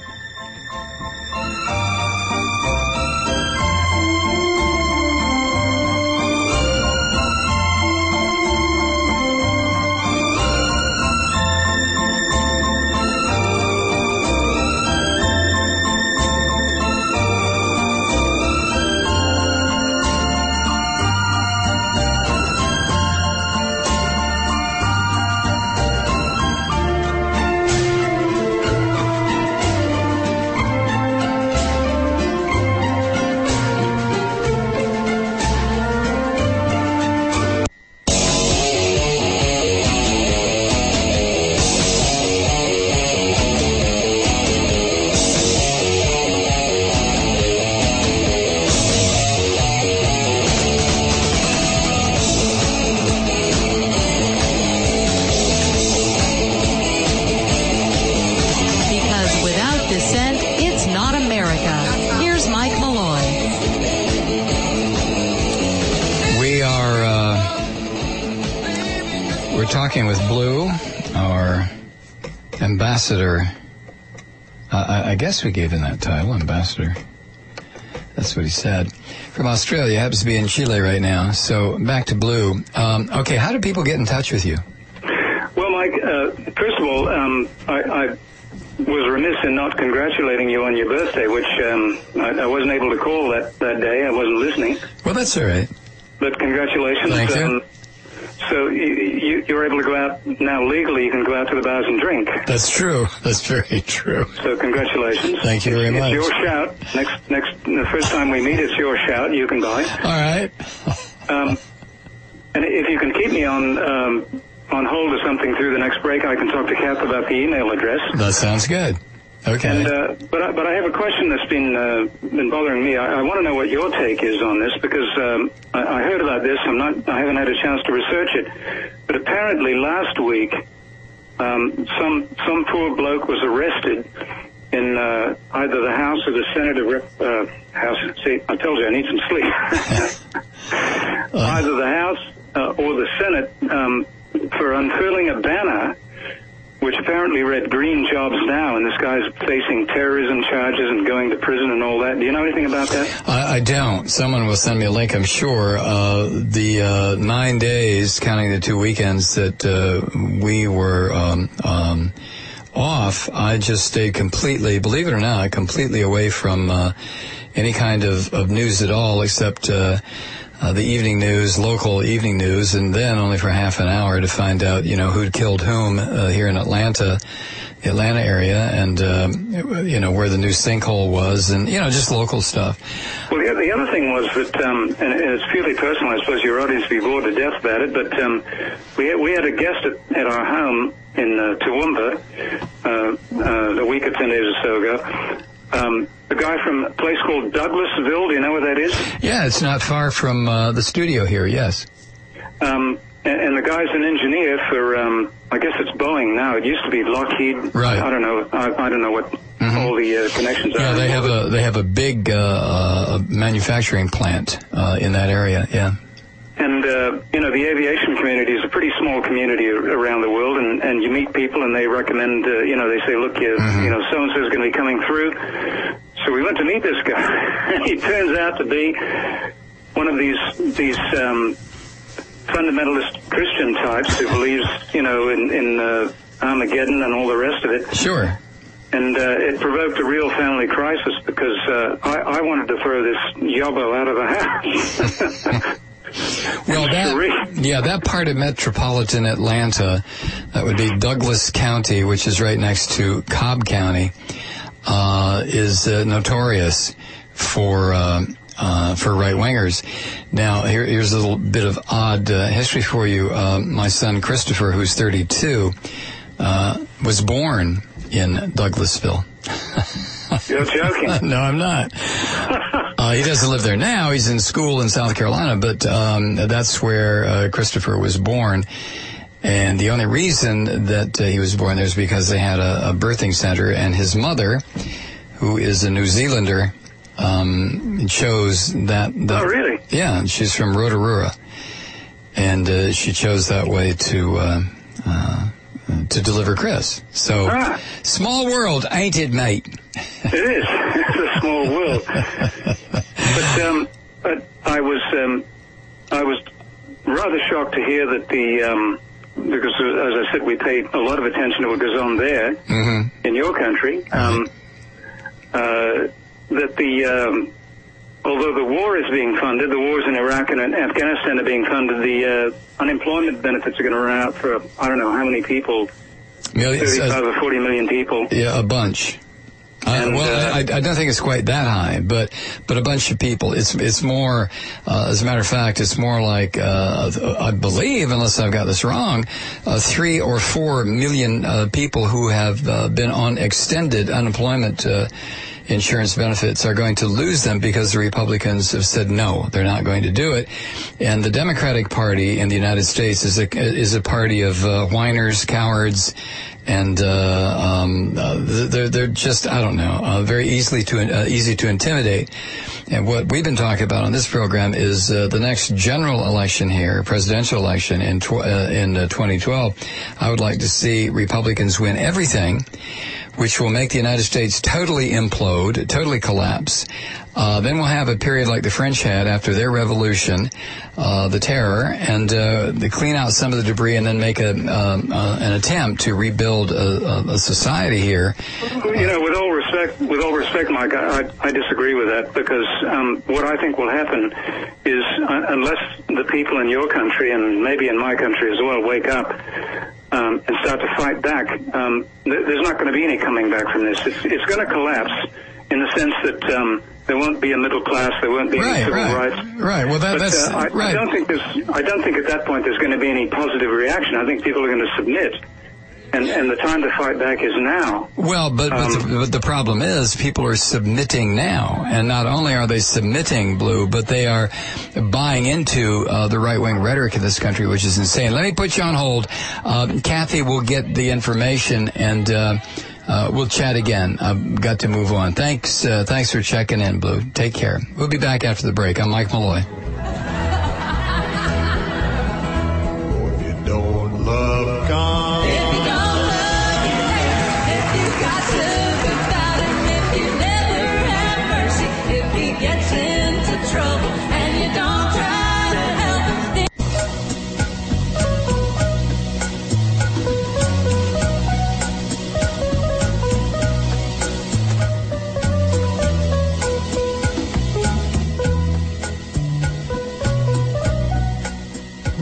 Talking with Blue, our ambassador. I guess we gave him that title, ambassador. That's what he said. From Australia, happens to be in Chile right now. So back to Blue. Okay, how do people get in touch with you? Well, Mike, first of all, I was remiss in not congratulating you on your birthday, which I wasn't able to call that day. I wasn't listening. Well, that's all right. But congratulations. Thank you. So you're able to go out now legally. You can go out to the bars and drink. That's true. That's very true. So congratulations. Thank you very much. It's your shout. The first time we meet, it's your shout. You can buy. All right. And if you can keep me on hold or something through the next break, I can talk to Kath about the email address. That sounds good. Okay. And, but I have a question that's been bothering me. I want to know what your take is on this, because I heard about this. I haven't had a chance to research it, but apparently last week some poor bloke was arrested in either the House or the Senate of House. See, I told you I need some sleep. Either the House or the Senate for unfurling a banner which apparently read Green Jobs Now, and this guy's facing terrorism charges and going to prison and all that. Do you know anything about that? I don't. Someone will send me a link, I'm sure. The 9 days, counting the 2 weekends that we were off, I just stayed completely, believe it or not, completely away from any kind of news at all, except the evening news, local evening news, and then only for half an hour to find out, who'd killed whom here in Atlanta, the Atlanta area, and, where the new sinkhole was, and, just local stuff. Well, the other thing was that, and it's purely personal, I suppose your audience will be bored to death about it, but we had a guest at our home in Toowoomba a week or 10 days or so ago. A guy from a place called Douglasville. Do you know where that is? Yeah, it's not far from the studio here, yes. And the guy's an engineer for, I guess it's Boeing now. It used to be Lockheed. Right. I don't know. I don't know what all the connections are. Yeah, they have a big manufacturing plant in that area, yeah. And, the aviation community is a pretty small community around the world, and you meet people and they recommend, they say, look, so-and-so is going to be coming through. So we went to meet this guy, and he turns out to be one of these fundamentalist Christian types who believes, in Armageddon and all the rest of it. Sure. And it provoked a real family crisis because I wanted to throw this yobbo out of the house. Well, that part of metropolitan Atlanta, that would be Douglas County, which is right next to Cobb County, is notorious for right-wingers. Now, here's a little bit of odd history for you. My son Christopher, who's 32, was born in Douglasville. You're joking. No, I'm not. He doesn't live there now. He's in school in South Carolina, but that's where Christopher was born. And the only reason that he was born there is because they had a birthing center, and his mother, who is a New Zealander, chose that. Oh, really? Yeah, she's from Rotorua, and she chose that way to deliver Chris. So, small world, ain't it, mate? It is. It's a small world. But I was rather shocked to hear that because as I said, we paid a lot of attention to what goes on there in your country. That although the war is being funded, the wars in Iraq and Afghanistan are being funded, the unemployment benefits are going to run out for I don't know how many people, 35 or 40 million people. Yeah, a bunch. I don't think it's quite that high, but a bunch of people. It's more, as a matter of fact, it's more like, I believe, unless I've got this wrong, 3 or 4 million people who have been on extended unemployment insurance benefits are going to lose them because the Republicans have said no, they're not going to do it. And the Democratic Party in the United States is a party of whiners, cowards, and they're just, I don't know, very easy to intimidate. And what we've been talking about on this program is the next general election here, presidential election in 2012. I would like to see Republicans win everything, which will make the United States totally implode, totally collapse. Then we'll have a period like the French had after their revolution, the terror, and they clean out some of the debris and then make an attempt to rebuild a society here. With all respect, Mike, I disagree with that because what I think will happen is unless the people in your country and maybe in my country as well wake up and start to fight back, there's not going to be any coming back from this. It's going to collapse in the sense that there won't be a middle class, there won't be any civil rights. Right. Well, that's right. I don't think at that point there's going to be any positive reaction. I think people are going to submit. And the time to fight back is now. Well, but the problem is people are submitting now. And not only are they submitting, Blue, but they are buying into the right-wing rhetoric in this country, which is insane. Let me put you on hold. Kathy will get the information, and we'll chat again. I've got to move on. Thanks for checking in, Blue. Take care. We'll be back after the break. I'm Mike Malloy. If you don't love God,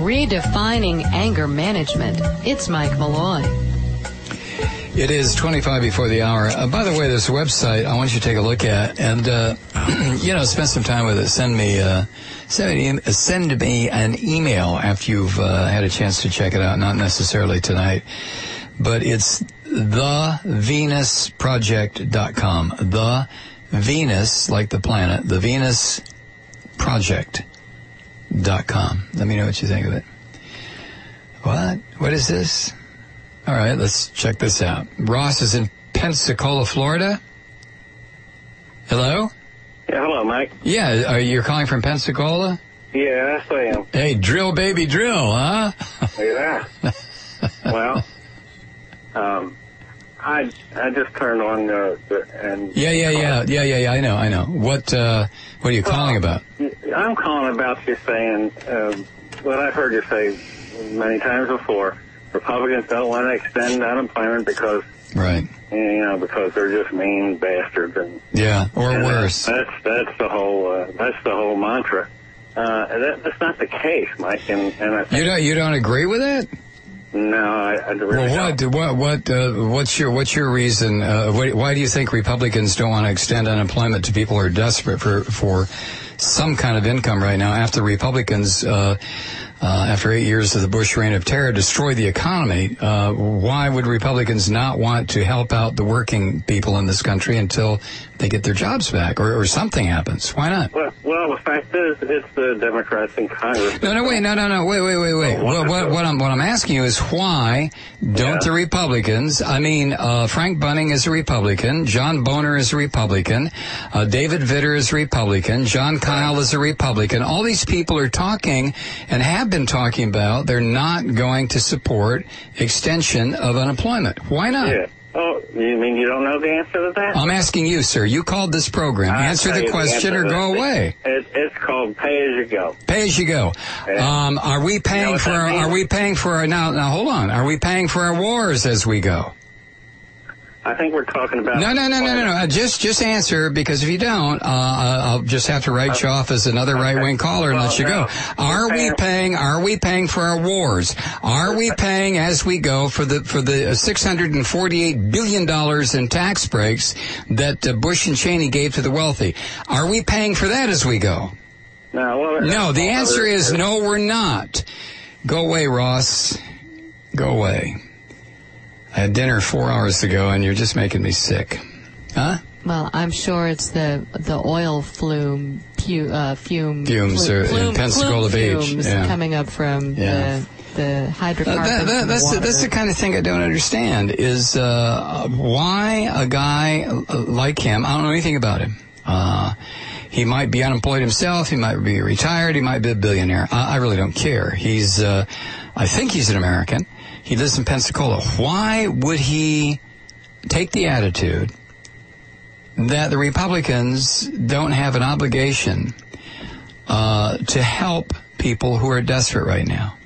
Redefining anger management. It's Mike Malloy. It is 25 before the hour. By the way, this website I want you to take a look at and, spend some time with it. Send me an email after you've had a chance to check it out. Not necessarily tonight, but it's thevenusproject.com. The Venus, like the planet, thevenusproject.com. Let me know what you think of it. What? What is this? All right, let's check this out. Ross is in Pensacola, Florida. Hello? Yeah, hello, Mike. Yeah, you're calling from Pensacola? Yes, I am. Hey, drill, baby, drill, huh? Yeah. Well, I just turned on and. Yeah. I know. What are you calling about? I'm calling about you saying what I've heard you say many times before. Republicans don't want to extend unemployment because, right? Because they're just mean bastards. And worse. That's the whole mantra. That's not the case, Mike. And I think you don't agree with it? No, I really don't. What's your reason? Why do you think Republicans don't want to extend unemployment to people who are desperate for some kind of income right now after Republicans, after 8 years of the Bush reign of terror, destroyed the economy? Why would Republicans not want to help out the working people in this country until they get their jobs back or something happens? Why not? Well, the fact is, it's the Democrats in Congress. No, wait. What I'm asking you is why don't the Republicans, Frank Bunning is a Republican, John Boehner is a Republican, David Vitter is a Republican, John Kyle is a Republican. All these people are talking and have been talking about they're not going to support extension of unemployment. Why not? Yeah. Oh, you mean you don't know the answer to that? I'm asking you, sir. You called this program. Answer the question or go away. It's called pay as you go. Pay as you go. Yeah. Are we paying for now hold on. Are we paying for our wars as we go? I think we're talking about... No. Just answer, because if you don't, I'll just have to write you off as another right-wing caller and let you go. Are we paying for our wars? Are we paying as we go for the $648 billion in tax breaks that Bush and Cheney gave to the wealthy? Are we paying for that as we go? No, the answer is no, we're not. Go away, Ross. Go away. I had dinner 4 hours ago, and you're just making me sick. Huh? Well, I'm sure it's the oil fumes in Pensacola Beach coming up from the hydrocarbons. That's the kind of thing I don't understand, is why a guy like him, I don't know anything about him. He might be unemployed himself, he might be retired, he might be a billionaire. I really don't care. I think he's an American. He lives in Pensacola. Why would he take the attitude that the Republicans don't have an obligation to help people who are desperate right now?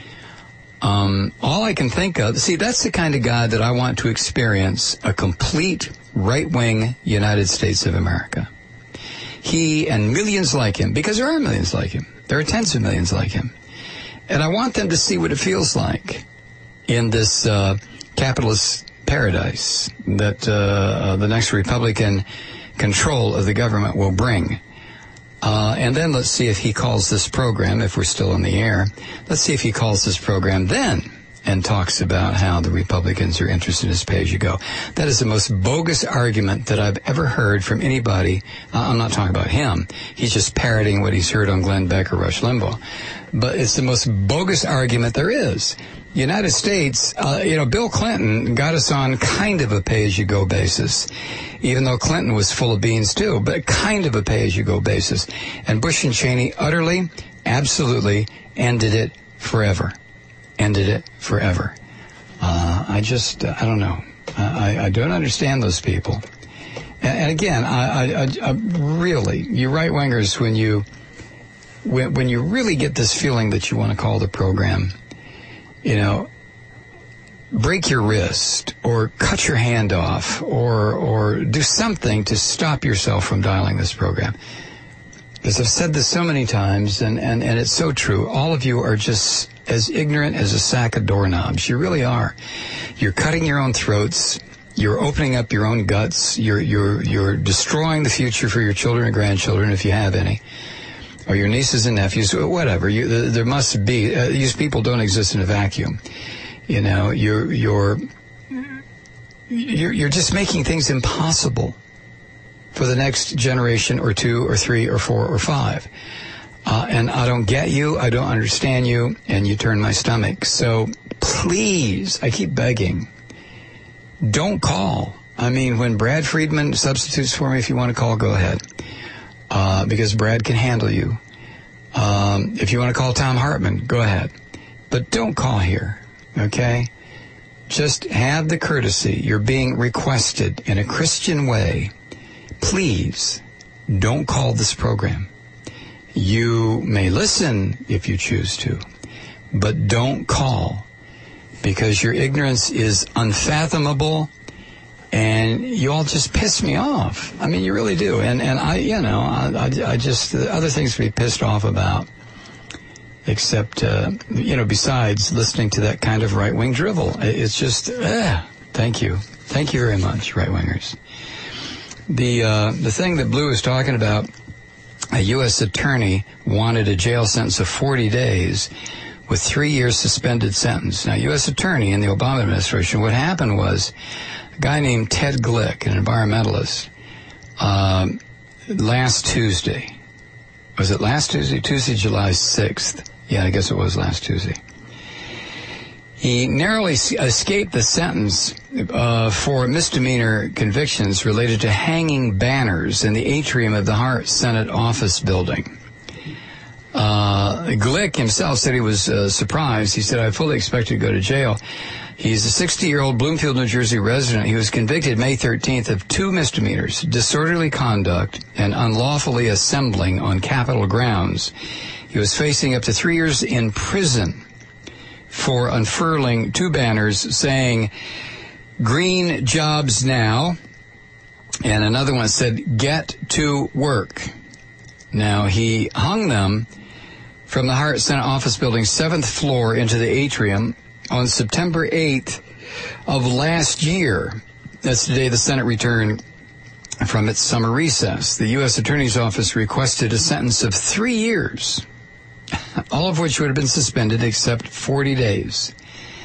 All I can think of, that's the kind of guy that I want to experience a complete right-wing United States of America. He and millions like him, because there are millions like him. There are tens of millions like him. And I want them to see what it feels like in this capitalist paradise that the next Republican control of the government will bring. And then let's see if he calls this program, if we're still in the air, let's see if he calls this program then and talks about how the Republicans are interested in his pay-as-you-go. That is the most bogus argument that I've ever heard from anybody. I'm not talking about him. He's just parroting what he's heard on Glenn Beck or Rush Limbaugh. But it's the most bogus argument there is. United States, Bill Clinton got us on kind of a pay-as-you-go basis, even though Clinton was full of beans too, but kind of a pay-as-you-go basis. And Bush and Cheney utterly, absolutely ended it forever. Ended it forever. I don't know. I don't understand those people. And again, I really, you right-wingers, when you really get this feeling that you want to call the program, break your wrist or cut your hand off or do something to stop yourself from dialing this program. Because I've said this so many times, and it's so true. All of you are just as ignorant as a sack of doorknobs. You really are. You're cutting your own throats. You're opening up your own guts. You're destroying the future for your children and grandchildren, if you have any, or your nieces and nephews, whatever. There must be. These people don't exist in a vacuum. You know, you're just making things impossible for the next generation or 2 or 3 or 4 or 5. And I don't get you. I don't understand you. And you turn my stomach. So please, I keep begging, don't call. I mean, when Brad Friedman substitutes for me, if you want to call, go ahead. Because Brad can handle you. If you want to call Tom Hartman, go ahead. But don't call here, okay? Just have the courtesy. You're being requested in a Christian way. Please, don't call this program. You may listen if you choose to, but don't call, because your ignorance is unfathomable, and you all just piss me off. I mean, you really do. And I just, other things to be pissed off about, except, besides listening to that kind of right-wing drivel. It's just, thank you. Thank you very much, right-wingers. The thing that Blue is talking about, a U.S. attorney wanted a jail sentence of 40 days with 3 years suspended sentence. Now, U.S. attorney in the Obama administration, what happened was a guy named Ted Glick, an environmentalist, last Tuesday. Was it last Tuesday? Tuesday, July 6th. Yeah, I guess it was last Tuesday. He narrowly escaped the sentence for misdemeanor convictions related to hanging banners in the atrium of the Hart Senate office building. Glick himself said he was surprised. He said, I fully expected to go to jail. He's a 60-year-old Bloomfield, New Jersey resident. He was convicted May 13th of 2 misdemeanors, disorderly conduct and unlawfully assembling on Capitol grounds. He was facing up to 3 years in prison for unfurling 2 banners saying, "Green jobs now," and another one said, "Get to work." Now, he hung them from the Hart Senate office building's 7th floor into the atrium on September 8th of last year. That's the day the Senate returned from its summer recess. The U.S. Attorney's Office requested a sentence of 3 years, all of which would have been suspended except 40 days.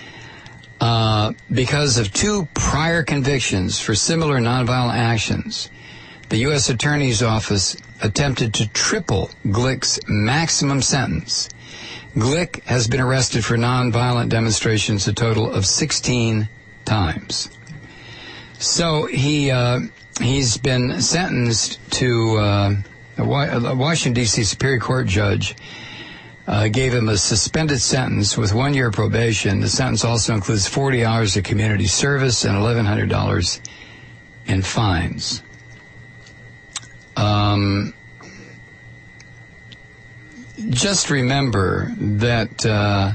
Because of 2 prior convictions for similar nonviolent actions, the U.S. Attorney's Office attempted to triple Glick's maximum sentence. Glick has been arrested for nonviolent demonstrations a total of 16 times. So he's been sentenced to a Washington, D.C. Superior Court judge gave him a suspended sentence with 1 year probation. The sentence also includes 40 hours of community service and $1,100 in fines. Just remember that the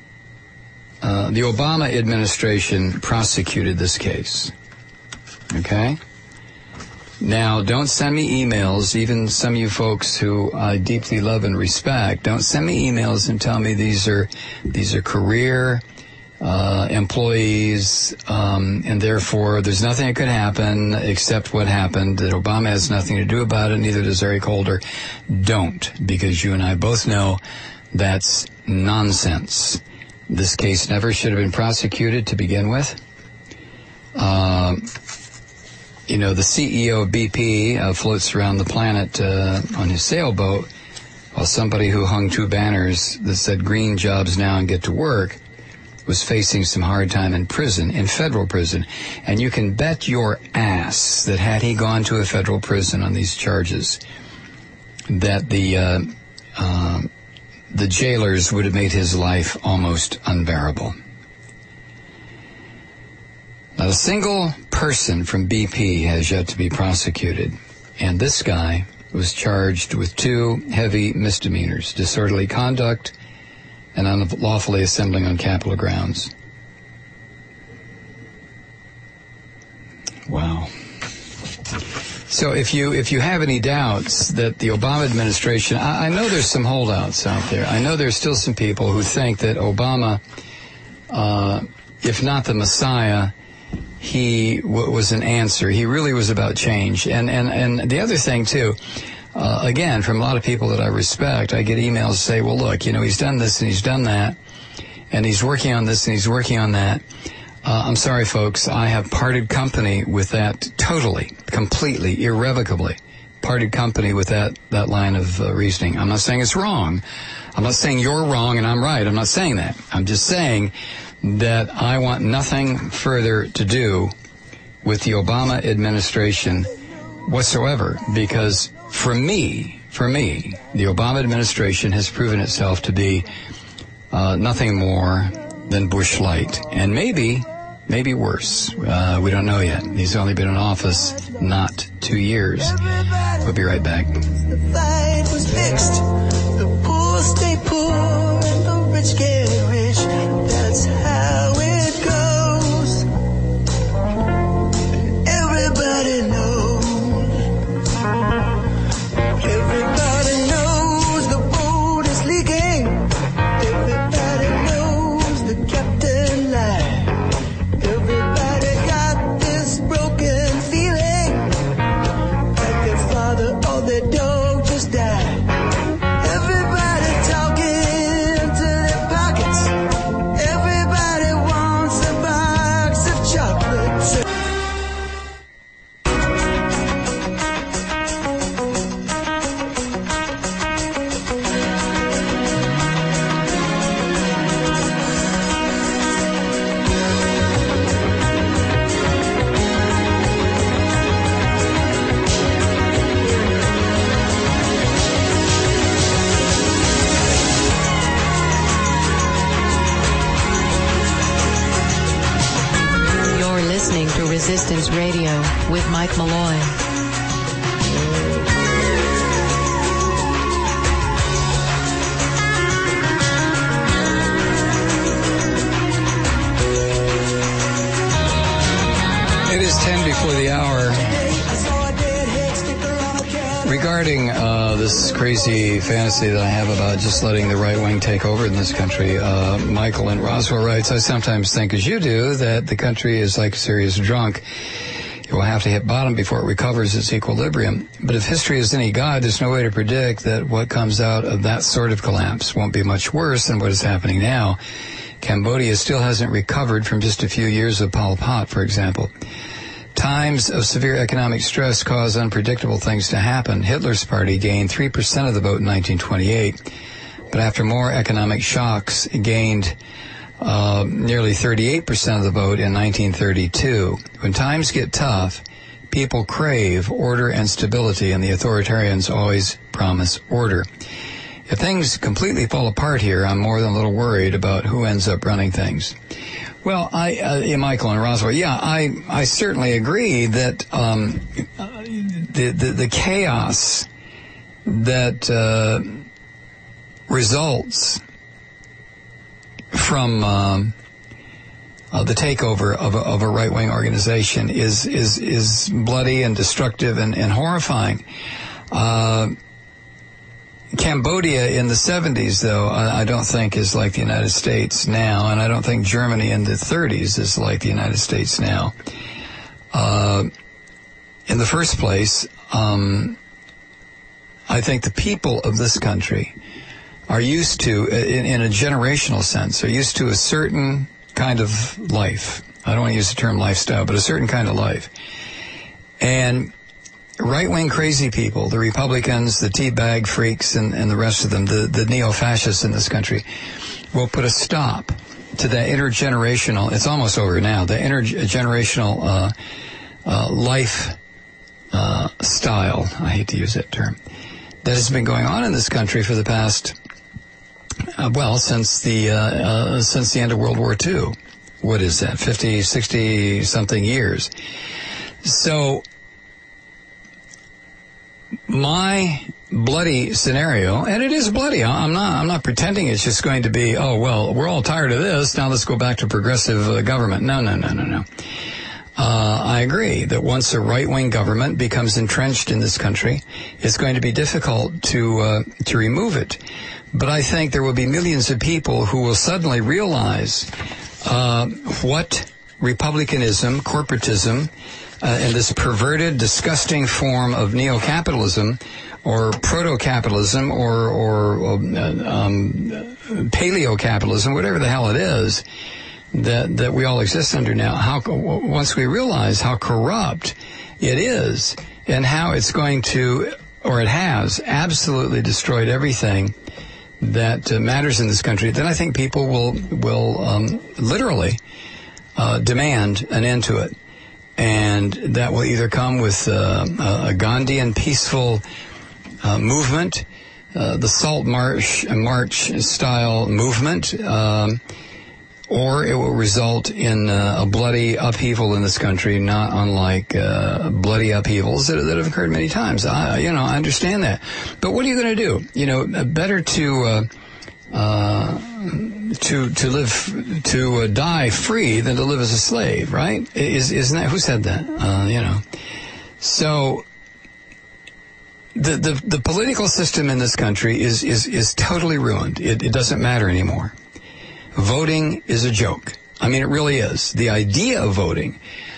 Obama administration prosecuted this case. Okay? Now, don't send me emails, even some of you folks who I deeply love and respect, don't send me emails and tell me these are career employees, and therefore there's nothing that could happen except what happened, that Obama has nothing to do about it, neither does Eric Holder. Don't, because you and I both know that's nonsense. This case never should have been prosecuted to begin with. The CEO of BP floats around the planet on his sailboat, while somebody who hung 2 banners that said "Green jobs now and get to work" was facing some hard time in prison, in federal prison. And you can bet your ass that had he gone to a federal prison on these charges, that the jailers would have made his life almost unbearable. Not a single person from BP has yet to be prosecuted, and this guy was charged with 2 heavy misdemeanors, disorderly conduct and unlawfully assembling on Capitol grounds. Wow. So if you have any doubts that the Obama administration, I know there's some holdouts out there. I know there's still some people who think that Obama, if not the Messiah, he was an answer. He really was about change. And the other thing, too, again, from a lot of people that I respect, I get emails that say, well, look, he's done this and he's done that, and he's working on this and he's working on that. I'm sorry, folks, I have parted company with that totally, completely, irrevocably. Parted company with that line of reasoning. I'm not saying it's wrong. I'm not saying you're wrong and I'm right. I'm not saying that. I'm just saying that I want nothing further to do with the Obama administration whatsoever, because for me, the Obama administration has proven itself to be nothing more than Bush light, and maybe worse. We don't know yet. He's only been in office not 2 years. We'll be right back. The fight was fixed. The poor stay poor and the rich get rich. That's how it goes. Everybody knows. Everybody knows the boat is leaking. Everybody knows the captain lied. Everybody got this broken feeling like their father or their dog just died. Everybody talking to their pockets. Everybody wants a box of chocolates. You're listening to Resistance Radio with Mike Malloy. It is 10 before the hour. Regarding this crazy fantasy that I have about just letting the right wing take over in this country, Michael in Roswell writes, I sometimes think, as you do, that the country is like a serious drunk. It will have to hit bottom before it recovers its equilibrium. But if history is any guide, there's no way to predict that what comes out of that sort of collapse won't be much worse than what is happening now. Cambodia still hasn't recovered from just a few years of Pol Pot, for example. Times of severe economic stress cause unpredictable things to happen. Hitler's party gained 3% of the vote in 1928, but after more economic shocks, gained nearly 38% of the vote in 1932. When times get tough, people crave order and stability, and the authoritarians always promise order. If things completely fall apart here, I'm more than a little worried about who ends up running things. Well, Michael and Roswell, yeah, I certainly agree that the chaos that results from the takeover of a right-wing organization is bloody and destructive and horrifying. Cambodia in the 70s, though, I don't think is like the United States now, and I don't think Germany in the 30s is like the United States now. In the first place, I think the people of this country are used to, in a generational sense, are used to a certain kind of life. I don't want to use the term lifestyle, but a certain kind of life. And right-wing crazy people, the Republicans, the teabag freaks, and the rest of them, the neo-fascists in this country, will put a stop to that intergenerational, it's almost over now, the intergenerational life style, I hate to use that term, that has been going on in this country for the past, since the end of World War II. What is that, 50, 60-something years? So my bloody scenario, and it is bloody. I'm not pretending it's just going to be, oh, well, we're all tired of this, now let's go back to progressive government. No. I agree that once a right-wing government becomes entrenched in this country, it's going to be difficult to remove it. But I think there will be millions of people who will suddenly realize what republicanism, corporatism, and this perverted, disgusting form of neo-capitalism or proto-capitalism or paleo-capitalism, whatever the hell it is, that we all exist under now, once we realize how corrupt it is and how it's going to, or it has, absolutely destroyed everything that matters in this country, then I think people will literally demand an end to it. And that will either come with a Gandhian peaceful movement, the Salt March style movement, or it will result in a bloody upheaval in this country, not unlike bloody upheavals that have occurred many times. I understand that. But what are you going to do? Better to die free than to live as a slave, right? Isn't that, who said that? So the political system in this country is totally ruined. It doesn't matter anymore. Voting is a joke. I mean, it really is. The idea of voting,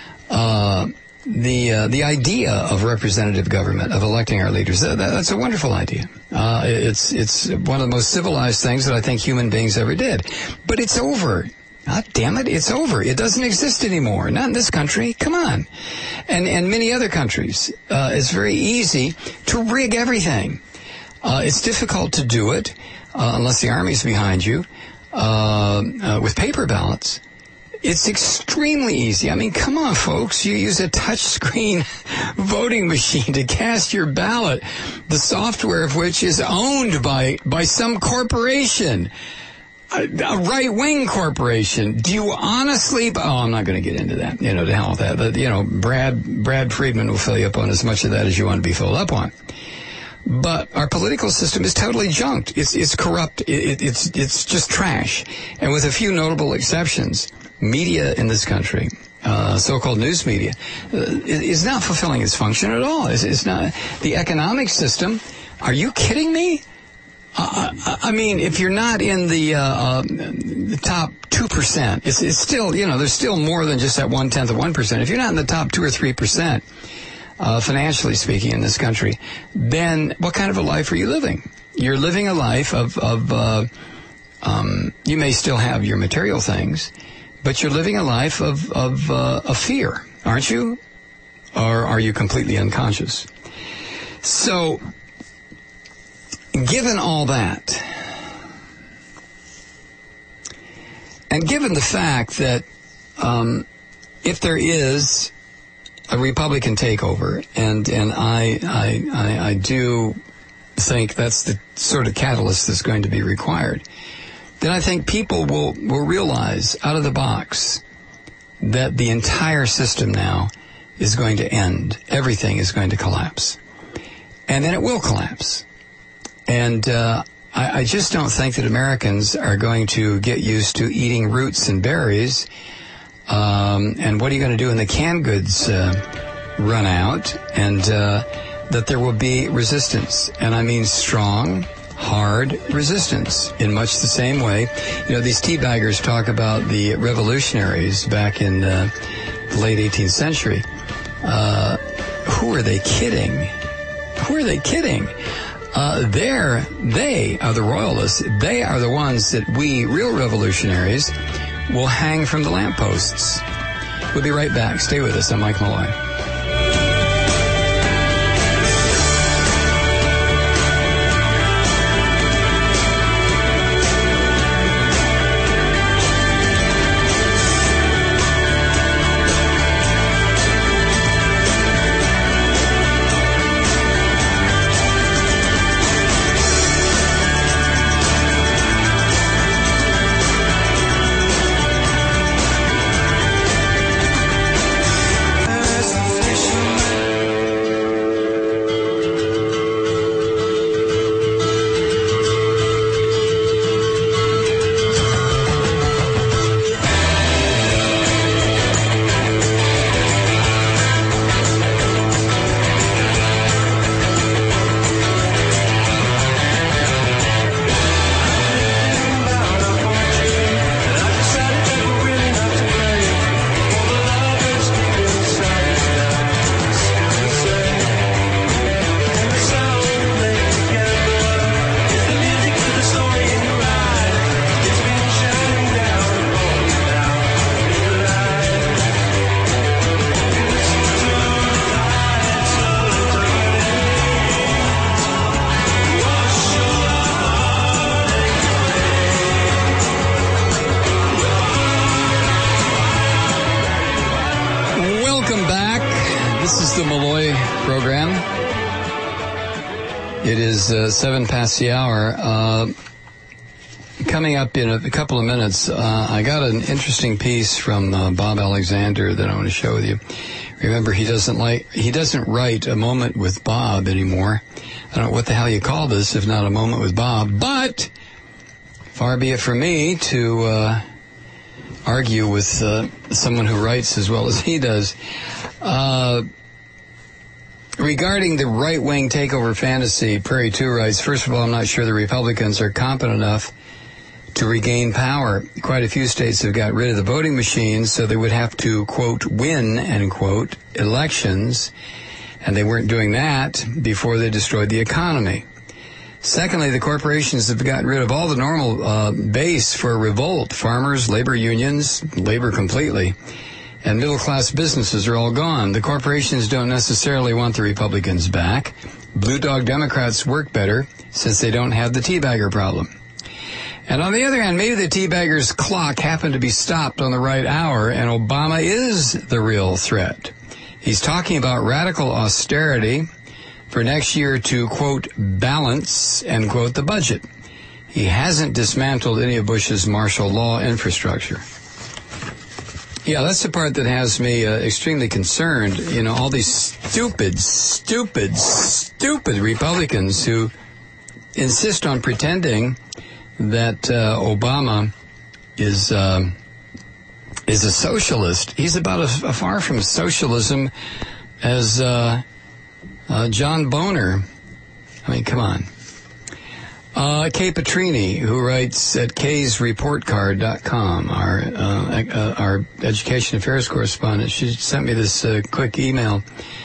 the idea of representative government, of electing our leaders, that's a wonderful idea. It's one of the most civilized things that I think human beings ever did. But it's over. God damn it, it's over. It doesn't exist anymore. Not in this country. Come on. And many other countries. It's very easy to rig everything. It's difficult to do it, unless the army's behind you, with paper ballots. It's extremely easy. I mean, come on, folks. You use a touchscreen voting machine to cast your ballot, the software of which is owned by some corporation, a right-wing corporation. Do you honestly... Oh, I'm not going to get into that. To hell with that. But, Brad Friedman will fill you up on as much of that as you want to be filled up on. But our political system is totally junked. It's corrupt. It's just trash. And with a few notable exceptions, media in this country, so-called news media, is not fulfilling its function at all. It's not. The economic system, are you kidding me? I mean, if you're not in the top 2%, it's still, there's still more than just that 1/10 of 1%. If you're not in the top 2 or 3%, financially speaking, in this country, then what kind of a life are you living? You're living a life of you may still have your material things, but you're living a life of fear, aren't you? Or are you completely unconscious? So, given all that, and given the fact that if there is a Republican takeover, and I do think that's the sort of catalyst that's going to be required, then I think people will realize out of the box that the entire system now is going to end. Everything is going to collapse. And then it will collapse. And I just don't think that Americans are going to get used to eating roots and berries. And what are you going to do when the canned goods run out? And that there will be resistance. And I mean strong, hard resistance in much the same way. These teabaggers talk about the revolutionaries back in the late 18th century. Who are they kidding? Who are they kidding? They are the royalists. They are the ones that we, real revolutionaries, will hang from the lampposts. We'll be right back. Stay with us. I'm Mike Malloy. It is 7 past the hour. Coming up in a couple of minutes, I got an interesting piece from Bob Alexander that I want to share with you. Remember, he doesn't write A Moment with Bob anymore. I don't know what the hell you call this if not A Moment with Bob, but far be it from me to argue with someone who writes as well as he does. Regarding the right-wing takeover fantasy, Prairie 2 writes, first of all, I'm not sure the Republicans are competent enough to regain power. Quite a few states have got rid of the voting machines, so they would have to, quote, win, end quote, elections, and they weren't doing that before they destroyed the economy. Secondly, the corporations have gotten rid of all the normal base for revolt. Farmers, labor unions, labor completely, and middle-class businesses are all gone. The corporations don't necessarily want the Republicans back. Blue dog Democrats work better since they don't have the teabagger problem. And on the other hand, maybe the teabagger's clock happened to be stopped on the right hour, and Obama is the real threat. He's talking about radical austerity for next year to, quote, balance, end quote, the budget. He hasn't dismantled any of Bush's martial law infrastructure. Yeah, that's the part that has me extremely concerned. You know, all these stupid Republicans who insist on pretending that Obama is a socialist. He's about as far from socialism as John Boner. I mean, come on. Kay Petrini, who writes at kaysreportcard.com, our education affairs correspondent, she sent me this quick email.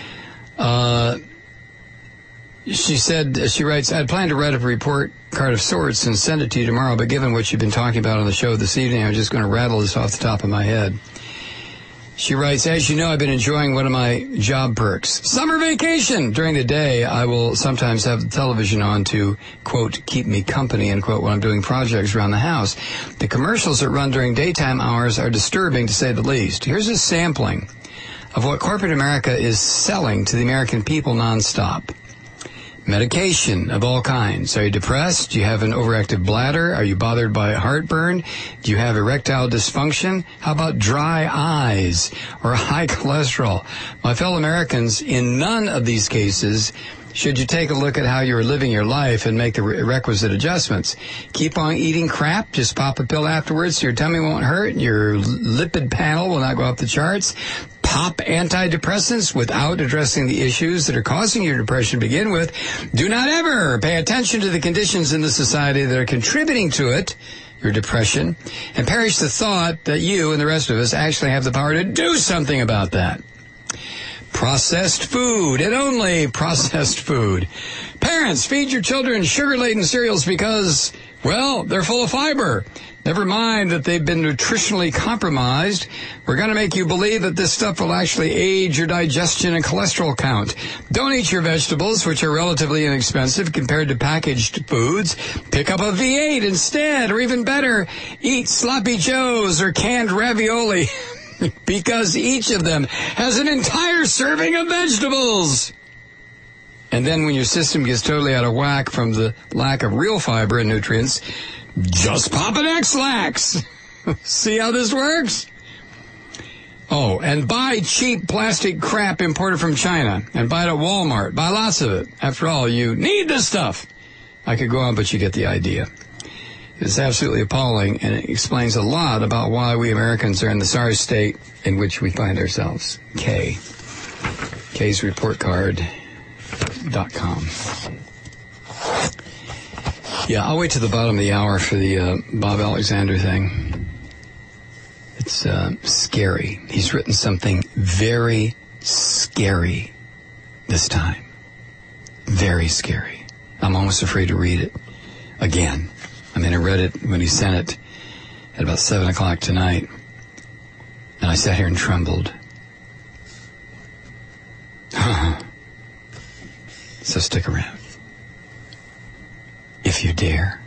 She writes, I'd planned to write up a report card of sorts and send it to you tomorrow, but given what you've been talking about on the show this evening, I'm just going to rattle this off the top of my head. She writes, as you know, I've been enjoying one of my job perks, summer vacation. During the day, I will sometimes have the television on to, quote, keep me company, end quote, when I'm doing projects around the house. The commercials that run during daytime hours are disturbing, to say the least. Here's a sampling of what corporate America is selling to the American people nonstop. Medication of all kinds. Are you depressed? Do you have an overactive bladder? Are you bothered by heartburn? Do you have erectile dysfunction? How about dry eyes or high cholesterol? My fellow Americans, in none of these cases should you take a look at how you're living your life and make the requisite adjustments. Keep on eating crap, just pop a pill afterwards so your tummy won't hurt, your lipid panel will not go off the charts. Pop antidepressants without addressing the issues that are causing your depression to begin with. Do not ever pay attention to the conditions in the society that are contributing to it, your depression, and perish the thought that you and the rest of us actually have the power to do something about that. Processed food, and only processed food. Parents, feed your children sugar-laden cereals because, well, they're full of fiber. Never mind that they've been nutritionally compromised. We're going to make you believe that this stuff will actually aid your digestion and cholesterol count. Don't eat your vegetables, which are relatively inexpensive compared to packaged foods. Pick up a V8 instead, or even better, eat Sloppy Joes or canned ravioli. Because each of them has an entire serving of vegetables. And then when your system gets totally out of whack from the lack of real fiber and nutrients, just pop an X-Lax. See how this works? Oh, and buy cheap plastic crap imported from China. And buy it at Walmart. Buy lots of it. After all, you need this stuff. I could go on, but you get the idea. It's absolutely appalling, and it explains a lot about why we Americans are in the sorry state in which we find ourselves. kaysreportcard.com. Yeah, I'll wait to the bottom of the hour for the Bob Alexander thing. It's scary. He's written something very scary this time. Very scary. I'm almost afraid to read it again. I mean, I read it when he sent it at about 7 o'clock tonight, and I sat here and trembled. So stick around, if you dare.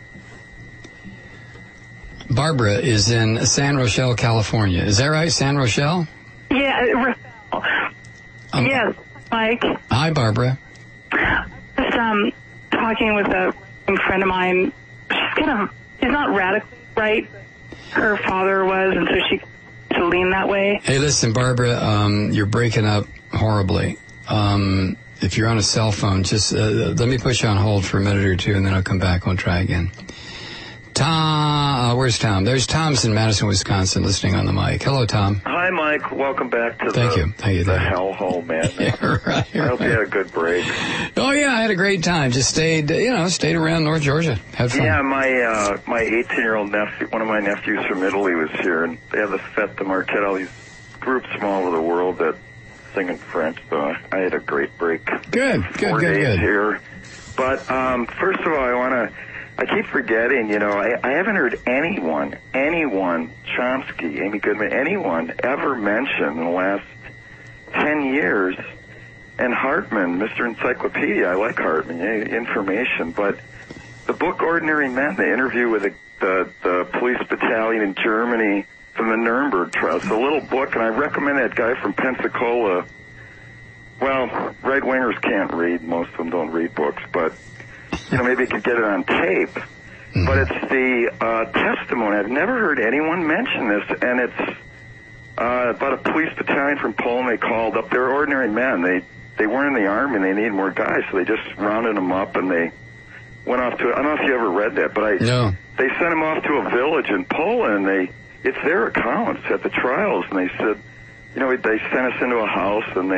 Barbara is in San Rochelle, California. Is that right, San Rochelle? Yeah, yes, Mike. Hi, Barbara. talking with a friend of mine. She's not radical, right? Her father was, and so she to lean that way. Hey, listen, Barbara, you're breaking up horribly. If you're on a cell phone, just let me put you on hold for a minute or two, and then I'll come back. We'll try again. Tom, where's Tom? There's Tom's in Madison, Wisconsin, listening on the mic. Hello, Tom. Hi, Mike. Welcome back to Thank you. the hellhole, man. Yeah, right, I hope you had a good break. Oh, yeah, I had a great time. Just stayed around North Georgia. Had fun. Yeah, my 18-year-old nephew, one of my nephews from Italy was here, and they have the Fête de Marquette, all these groups from all over the world that sing in French, so I had a great break. Good. 4 days here. But first of all, I keep forgetting, I haven't heard anyone, Chomsky, Amy Goodman, anyone ever mention in the last 10 years, and Hartman, Mr. Encyclopedia, I like Hartman, information, but the book Ordinary Men, the interview with the police battalion in Germany from the Nuremberg trials, a little book, and I recommend that guy from Pensacola. Well, right-wingers can't read, most of them don't read books, but maybe you could get it on tape. Mm-hmm. But it's the testimony. I've never heard anyone mention this, and it's about a police battalion from Poland they called up. They were ordinary men. They weren't in the army, and they needed more guys, so they just rounded them up, and they went off to, I don't know if you ever read that, but No. They sent them off to a village in Poland, and it's their accounts at the trials, and they said, they sent us into a house, and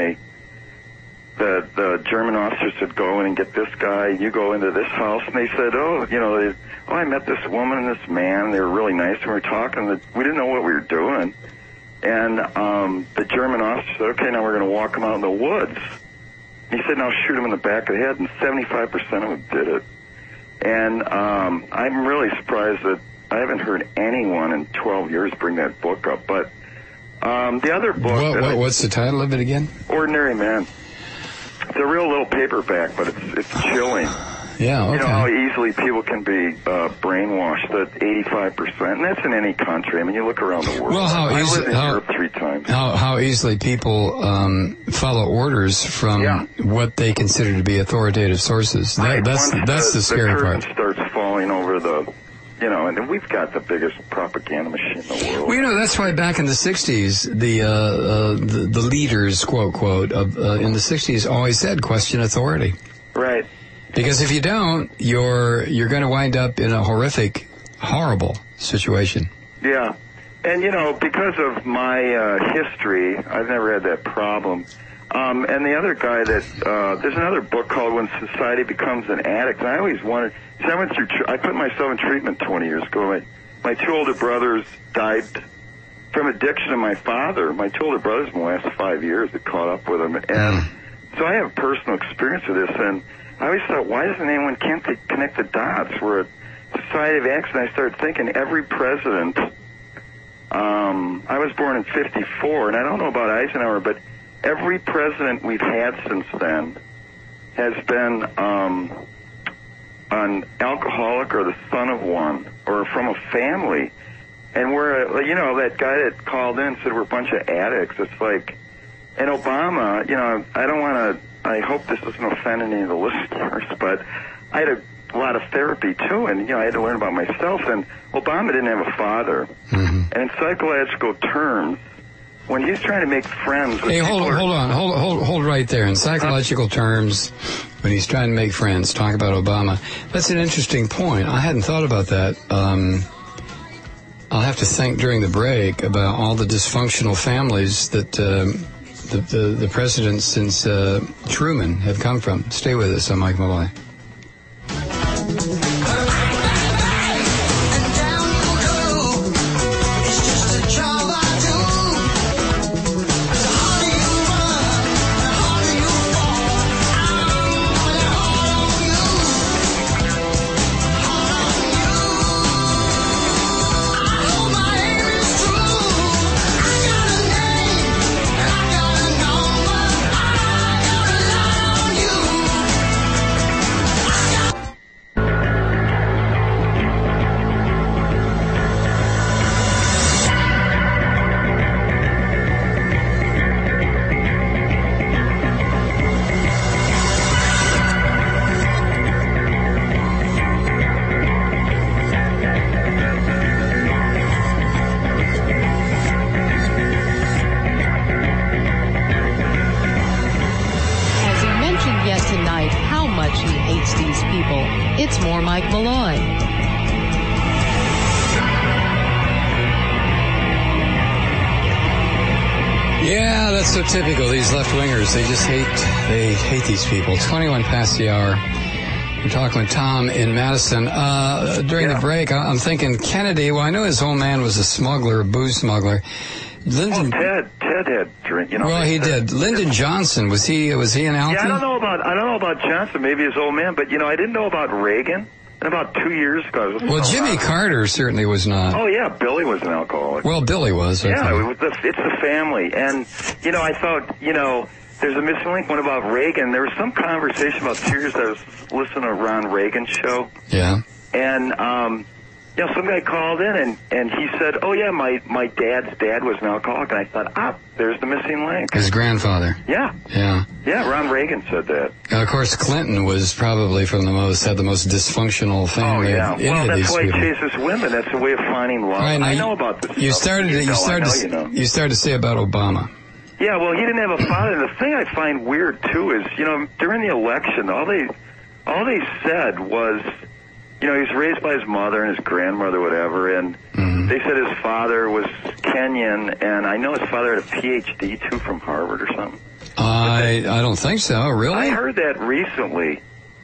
the German officers said, go in and get this guy, you go into this house, and they said, I met this woman and this man, they were really nice, and we were talking, we didn't know what we were doing, and the German officer said, okay, now we're going to walk them out in the woods. And he said, now shoot him in the back of the head, and 75% of them did it. And I'm really surprised that I haven't heard anyone in 12 years bring that book up, but the other book... What's the title of it again? Ordinary Men. It's a real little paperback, but it's chilling. Yeah, okay. You know how easily people can be brainwashed, that 85%, and that's in any country. I mean, you look around the world. Well, I lived in Europe 3 times. How easily people follow orders from what they consider to be authoritative sources. That's the scary part. The curtain starts falling over the... and we've got the biggest propaganda machine in the world. Well, that's why back in the 60s, the leaders, quote, in the 60s always said, question authority. Right. Because if you don't, you're going to wind up in a horrible situation. Yeah. And, because of my history, I've never had that problem. And the other guy there's another book called When Society Becomes an Addict. And I always wanted... I put myself in treatment 20 years ago. My 2 older brothers died from addiction, and my father, my 2 older brothers in the last 5 years, had caught up with him. And so I have personal experience with this, and I always thought, why doesn't anyone connect the dots? We're a society of addicts, and I started thinking every president, I was born in 54, and I don't know about Eisenhower, but every president we've had since then has been an alcoholic or the son of one or from a family. And we're, that guy that called in said we're a bunch of addicts. It's like, and Obama, I don't want to, I hope this doesn't offend any of the listeners, but I had a lot of therapy too, and, I had to learn about myself, and Obama didn't have a father. Mm-hmm. And in psychological terms, when he's trying to make friends with hold right there. In psychological terms, when he's trying to make friends, talk about Obama. That's an interesting point. I hadn't thought about that. I'll have to think during the break about all the dysfunctional families that the presidents since Truman have come from. Stay with us. I'm Mike Malloy. Yeah, that's so typical. These left-wingers, they hate these people. 21 past the hour. We're talking with Tom in Madison. During the break, I'm thinking Kennedy, well, I know his old man was a smuggler, a booze smuggler. Ted had drink, Well, he did. Lyndon Johnson, was he an alky? Yeah, I don't know about Johnson, maybe his old man, but I didn't know about Reagan. And about 2 years ago, well, Jimmy Carter certainly was not. Oh yeah, Billy was an alcoholic. Well, Billy was. Okay. Yeah, it's the family, and I thought there's a missing link. One about Reagan. There was some conversation about 2 years. I was listening to Ron Reagan's show. Yeah. And some guy called in and he said, "Oh yeah, my dad's dad was an alcoholic," and I thought, there's the missing link. His grandfather. Yeah. Yeah. Yeah, Ron Reagan said that. Of course, Clinton was probably had the most dysfunctional family. Oh yeah. Of any well, of that's these why people. he chases women. That's a way of finding love. Right, I know about this. You stuff. started to say about Obama. Yeah, well, he didn't have a father. The thing I find weird too is, during the election, all they said was, he was raised by his mother and his grandmother, whatever, and they said his father was Kenyan, and I know his father had a PhD too from Harvard or something. I don't think so. Really? I heard that recently.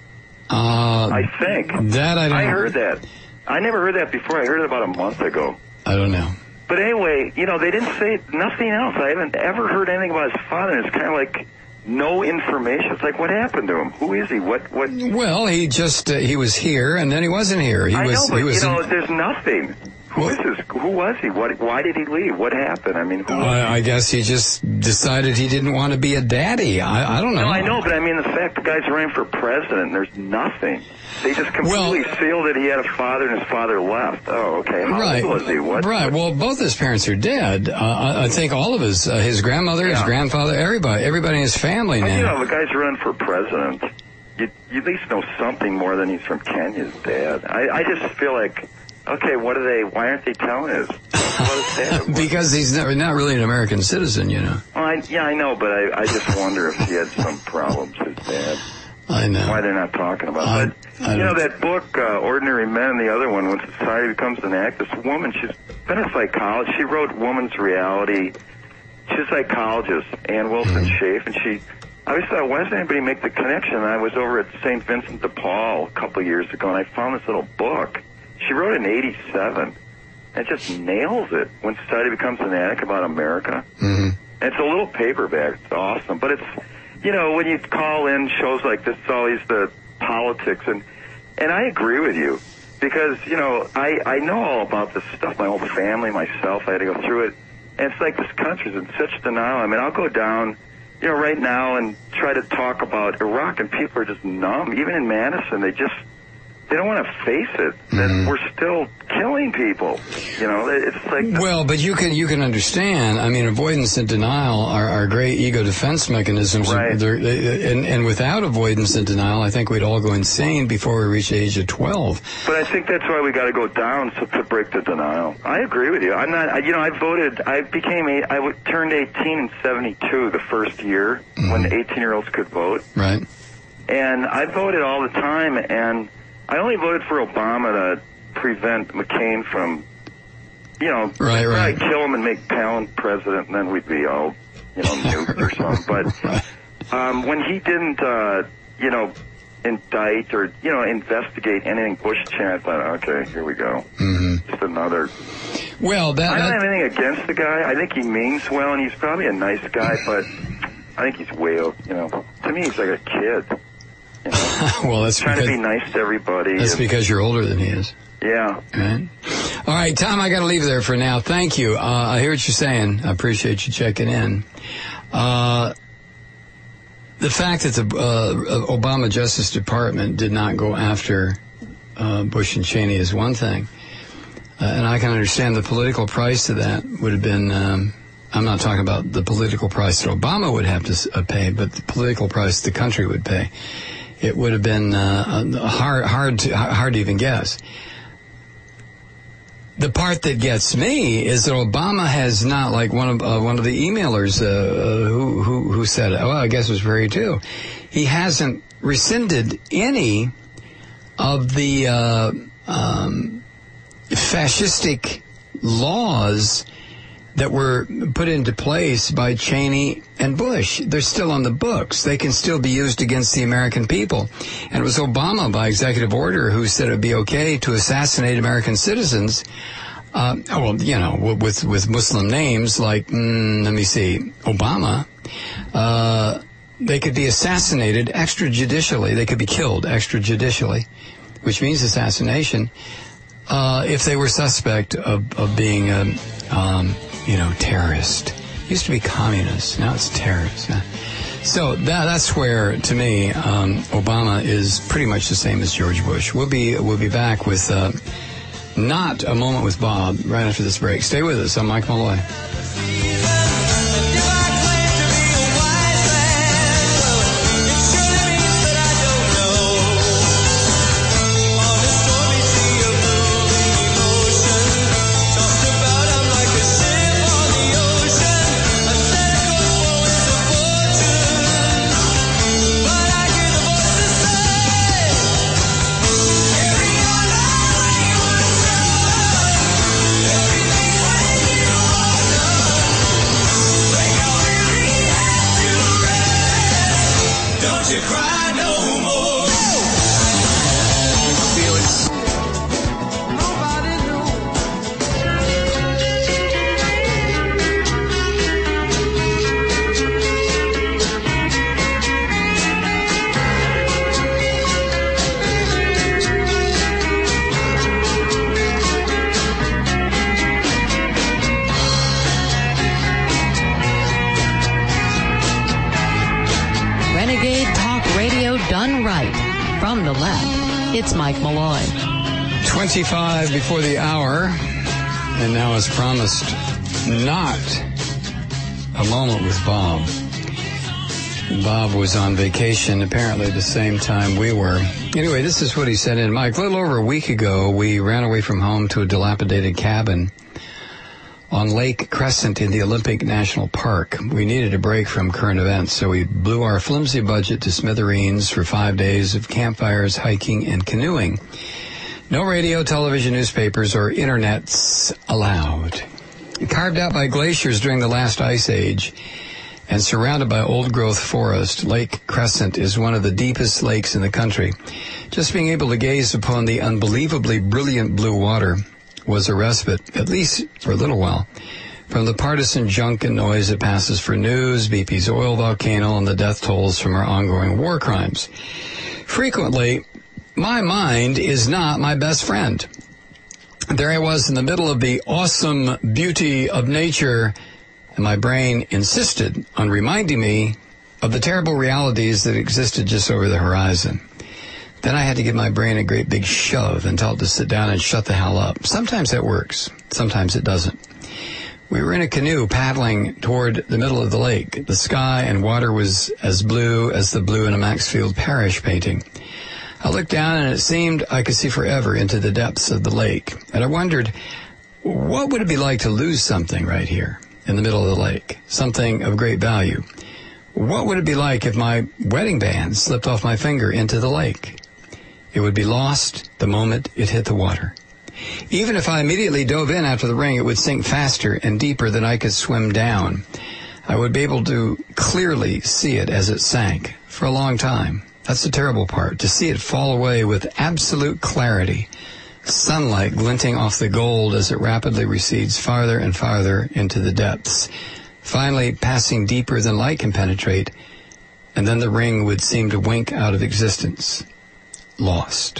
I think I heard that. I never heard that before. I heard it about a month ago. I don't know. But anyway, they didn't say nothing else. I haven't ever heard anything about his father. It's kind of like no information. It's like, what happened to him? Who is he? What? Well, he just he was here and then he wasn't here. There's nothing. Who was he? Why did he leave? What happened? I mean, I guess he just decided he didn't want to be a daddy. I don't know. No, I know, but I mean the fact the guy's running for president, there's nothing. They just completely sealed it. He had a father and his father left. Oh, okay. How old was he? Right. Well, both his parents are dead. I think all of his grandmother, his grandfather, everybody in his family now. The guy's running for president. You at least know something more than he's from Kenya's dad. I just feel like, okay, why aren't they telling us? Because he's not really an American citizen, Well, I know, but I just wonder if he had some problems, his dad. I know. Why they're not talking about it. But, that book, Ordinary Men, and the other one, When Society Becomes an Act, this woman, she's been a psychologist. She wrote Woman's Reality. She's a psychologist, Ann Wilson Schaaf, and I always thought, why doesn't anybody make the connection? I was over at St. Vincent de Paul a couple of years ago, and I found this little book. She wrote it in 1987. It just nails it. When Society Becomes an Addict, about America. Mm-hmm. And it's a little paperback. It's awesome. But it's, when you call in shows like this, it's always the politics. And I agree with you. Because, I know all about this stuff. My whole family, myself, I had to go through it. And it's like this country's in such denial. I mean, I'll go down, right now and try to talk about Iraq, and people are just numb. Even in Madison, they don't want to face it that we're still killing people. It's like well, but you can understand. I mean, avoidance and denial are great ego defense mechanisms, right? And without avoidance and denial, I think we'd all go insane before we reach the age of 12. But I think that's why we got to go down to break the denial. I agree with you. I'm not. I voted. I turned 18 in '72, the first year when 18-year-olds could vote. Right. And I voted all the time, and I only voted for Obama to prevent McCain from, right. kill him and make Palin president, and then we'd be all, nuked or something. But when he didn't, indict or, investigate anything Bush changed, I thought, okay, here we go. Mm-hmm. Just another. Well, I don't have anything against the guy. I think he means well, and he's probably a nice guy, but I think he's way over, to me, he's like a kid. Well, that's trying to be nice to everybody. That's because you're older than he is. Yeah. Right. All right, Tom, I got to leave there for now. Thank you. I hear what you're saying. I appreciate you checking in. The fact that the Obama Justice Department did not go after Bush and Cheney is one thing. And I can understand the political price to that would have been, I'm not talking about the political price that Obama would have to pay, but the political price the country would pay. It would have been hard to even guess. The part that gets me is that Obama has not, like one of the emailers who said it. Well, I guess it was Perry too. He hasn't rescinded any of the fascistic laws that were put into place by Cheney and Bush. They're still on the books. They can still be used against the American people. And it was Obama, by executive order, who said it would be okay to assassinate American citizens. With Muslim names like, Obama. They could be assassinated extrajudicially. They could be killed extrajudicially, which means assassination, if they were suspect of being terrorist. It used to be communist. Now it's terrorist. So that's where, to me, Obama is pretty much the same as George Bush. We'll be back with Not a Moment with Bob right after this break. Stay with us. I'm Mike Malloy. From the left, it's Mike Malloy. 25 before the hour, and now as promised, Not a Moment with Bob. Bob was on vacation, apparently the same time we were. Anyway, this is what he sent in. Mike, a little over a week ago, we ran away from home to a dilapidated cabin on Lake Crescent in the Olympic National Park. We needed a break from current events, so we blew our flimsy budget to smithereens for 5 days of campfires, hiking, and canoeing. No radio, television, newspapers, or internets allowed. Carved out by glaciers during the last ice age and surrounded by old-growth forest, Lake Crescent is one of the deepest lakes in the country. Just being able to gaze upon the unbelievably brilliant blue water was a respite, at least for a little while, from the partisan junk and noise that passes for news, BP's oil volcano, and the death tolls from our ongoing war crimes. Frequently, my mind is not my best friend. There I was in the middle of the awesome beauty of nature, and my brain insisted on reminding me of the terrible realities that existed just over the horizon. Then I had to give my brain a great big shove and tell it to sit down and shut the hell up. Sometimes that works. Sometimes it doesn't. We were in a canoe paddling toward the middle of the lake. The sky and water was as blue as the blue in a Maxfield Parrish painting. I looked down and it seemed I could see forever into the depths of the lake. And I wondered, what would it be like to lose something right here in the middle of the lake? Something of great value. What would it be like if my wedding band slipped off my finger into the lake? It would be lost the moment it hit the water. Even if I immediately dove in after the ring, it would sink faster and deeper than I could swim down. I would be able to clearly see it as it sank for a long time. That's the terrible part, to see it fall away with absolute clarity, sunlight glinting off the gold as it rapidly recedes farther and farther into the depths, finally passing deeper than light can penetrate, and then the ring would seem to wink out of existence. Lost.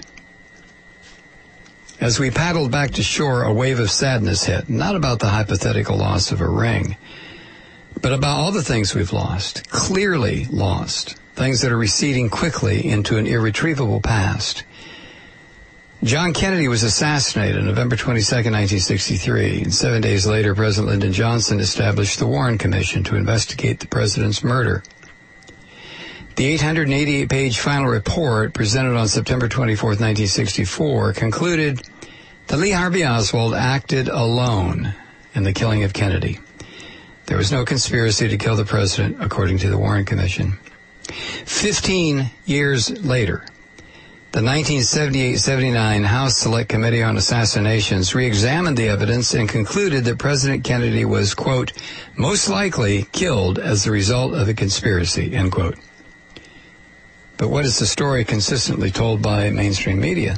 As we paddled back to shore, a wave of sadness hit, not about the hypothetical loss of a ring, but about all the things we've lost, clearly lost, things that are receding quickly into an irretrievable past. John Kennedy was assassinated on November 22, 1963, and 7 days later, President Lyndon Johnson established the Warren Commission to investigate the president's murder. The 888-page final report presented on September 24, 1964, concluded that Lee Harvey Oswald acted alone in the killing of Kennedy. There was no conspiracy to kill the president, according to the Warren Commission. 15 years later, The 1978-79 House Select Committee on Assassinations re-examined the evidence and concluded that President Kennedy was, quote, most likely killed as the result of a conspiracy, end quote. But what is the story consistently told by mainstream media?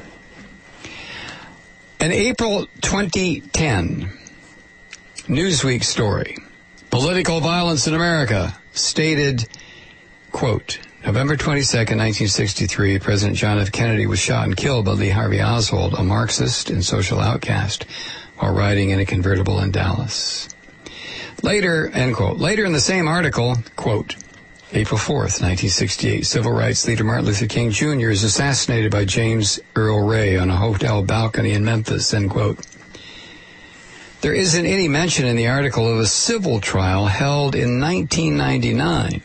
An April 2010 Newsweek story, Political Violence in America, stated, quote, November 22nd, 1963, President John F. Kennedy was shot and killed by Lee Harvey Oswald, a Marxist and social outcast, while riding in a convertible in Dallas. Later, end quote, later in the same article, quote, April 4th, 1968, civil rights leader Martin Luther King Jr. is assassinated by James Earl Ray on a hotel balcony in Memphis, end quote. There isn't any mention in the article of a civil trial held in 1999.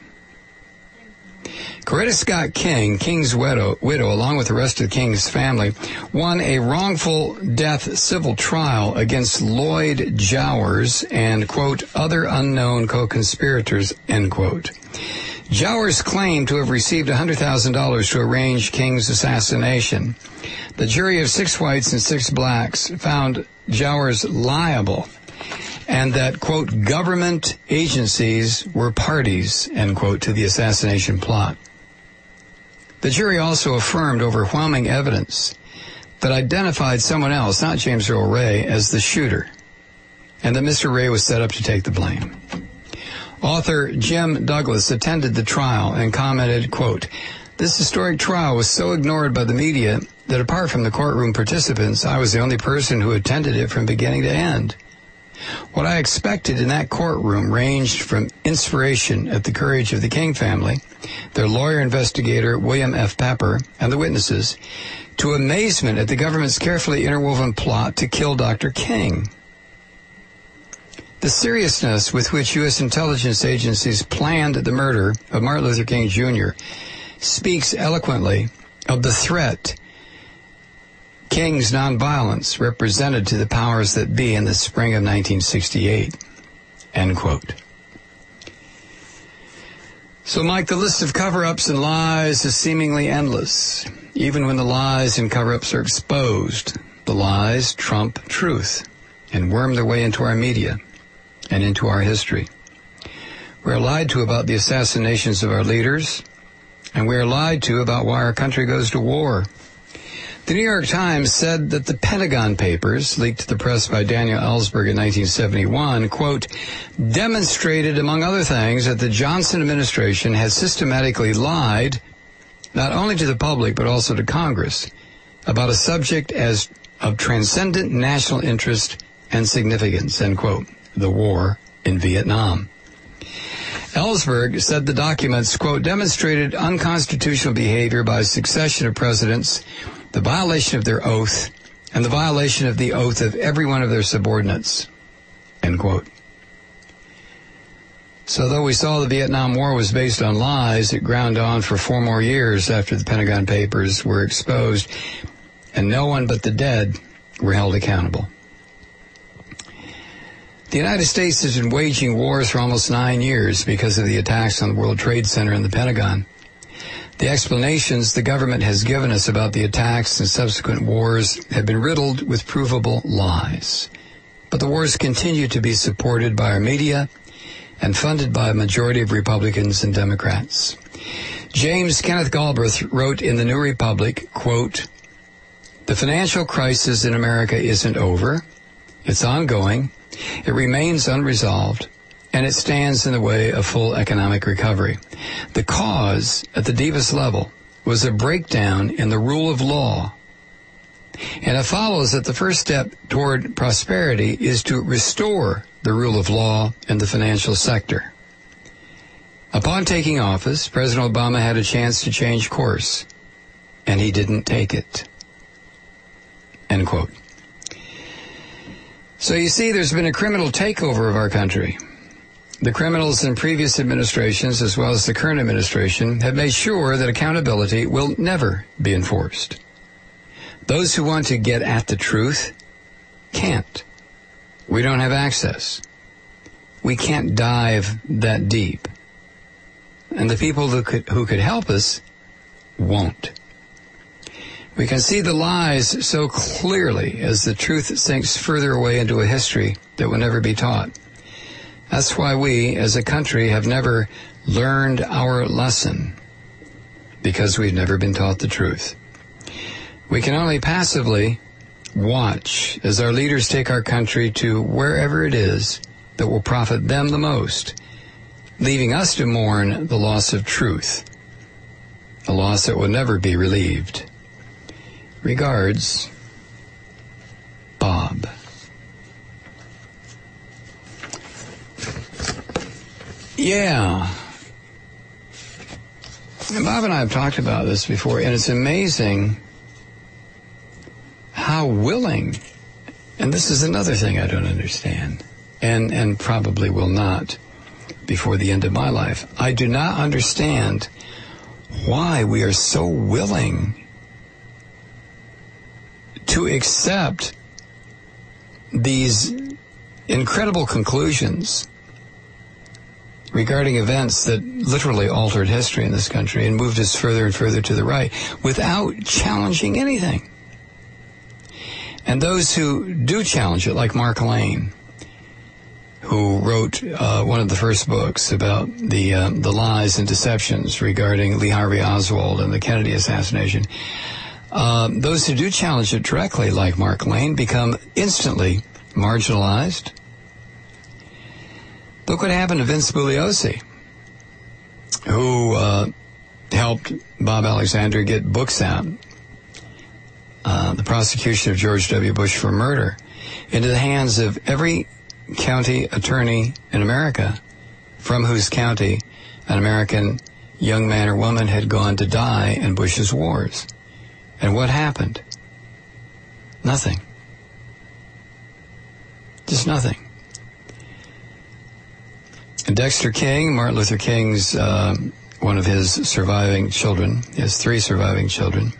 Coretta Scott King, King's widow, along with the rest of King's family, won a wrongful death civil trial against Lloyd Jowers and, quote, other unknown co-conspirators, end quote. Jowers claimed to have received $100,000 to arrange King's assassination. The jury of 6 whites and 6 blacks found Jowers liable and that, quote, government agencies were parties, end quote, to the assassination plot. The jury also affirmed overwhelming evidence that identified someone else, not James Earl Ray, as the shooter, and that Mr. Ray was set up to take the blame. Author Jim Douglas attended the trial and commented, quote, this historic trial was so ignored by the media that apart from the courtroom participants, I was the only person who attended it from beginning to end. What I expected in that courtroom ranged from inspiration at the courage of the King family, their lawyer investigator William F. Pepper, and the witnesses, to amazement at the government's carefully interwoven plot to kill Dr. King. The seriousness with which U.S. intelligence agencies planned the murder of Martin Luther King Jr. speaks eloquently of the threat King's nonviolence represented to the powers that be in the spring of 1968, end quote. So, Mike, the list of cover-ups and lies is seemingly endless. Even when the lies and cover-ups are exposed, the lies trump truth and worm their way into our media and into our history. We are lied to about the assassinations of our leaders, and we are lied to about why our country goes to war. The New York Times said that the Pentagon Papers, leaked to the press by Daniel Ellsberg in 1971, quote, demonstrated, among other things, that the Johnson administration had systematically lied, not only to the public, but also to Congress, about a subject as of transcendent national interest and significance, end quote, the war in Vietnam. Ellsberg said the documents, quote, demonstrated unconstitutional behavior by a succession of presidents, the violation of their oath, and the violation of the oath of every one of their subordinates, end quote. So though we saw the Vietnam War was based on lies, it ground on for 4 more years after the Pentagon Papers were exposed, and no one but the dead were held accountable. The United States has been waging wars for almost 9 years because of the attacks on the World Trade Center and the Pentagon. The explanations the government has given us about the attacks and subsequent wars have been riddled with provable lies. But the wars continue to be supported by our media and funded by a majority of Republicans and Democrats. James Kenneth Galbraith wrote in the New Republic, quote, the financial crisis in America isn't over. It's ongoing. It remains unresolved, and it stands in the way of full economic recovery. The cause, at the deepest level, was a breakdown in the rule of law. And it follows that the first step toward prosperity is to restore the rule of law in the financial sector. Upon taking office, President Obama had a chance to change course, and he didn't take it. End quote. So you see, there's been a criminal takeover of our country. The criminals in previous administrations, as well as the current administration, have made sure that accountability will never be enforced. Those who want to get at the truth can't. We don't have access. We can't dive that deep. And the people who could help us won't. We can see the lies so clearly as the truth sinks further away into a history that will never be taught. That's why we, as a country, have never learned our lesson, because we've never been taught the truth. We can only passively watch as our leaders take our country to wherever it is that will profit them the most, leaving us to mourn the loss of truth, a loss that will never be relieved. Regards, Bob. Yeah. And Bob and I have talked about this before, and it's amazing how willing, and this is another thing I don't understand, and probably will not before the end of my life. I do not understand why we are so willing to accept these incredible conclusions regarding events that literally altered history in this country and moved us further and further to the right without challenging anything. And those who do challenge it, like Mark Lane, who wrote one of the first books about the lies and deceptions regarding Lee Harvey Oswald and the Kennedy assassination, those who do challenge it directly, like Mark Lane, become instantly marginalized. Look what happened to Vince Bugliosi, who helped Bob Alexander get books out, the prosecution of George W. Bush for murder, into the hands of every county attorney in America, from whose county an American young man or woman had gone to die in Bush's wars. And what happened? Nothing. Just nothing. And Dexter King, Martin Luther King's, one of his surviving children, he has 3 surviving children,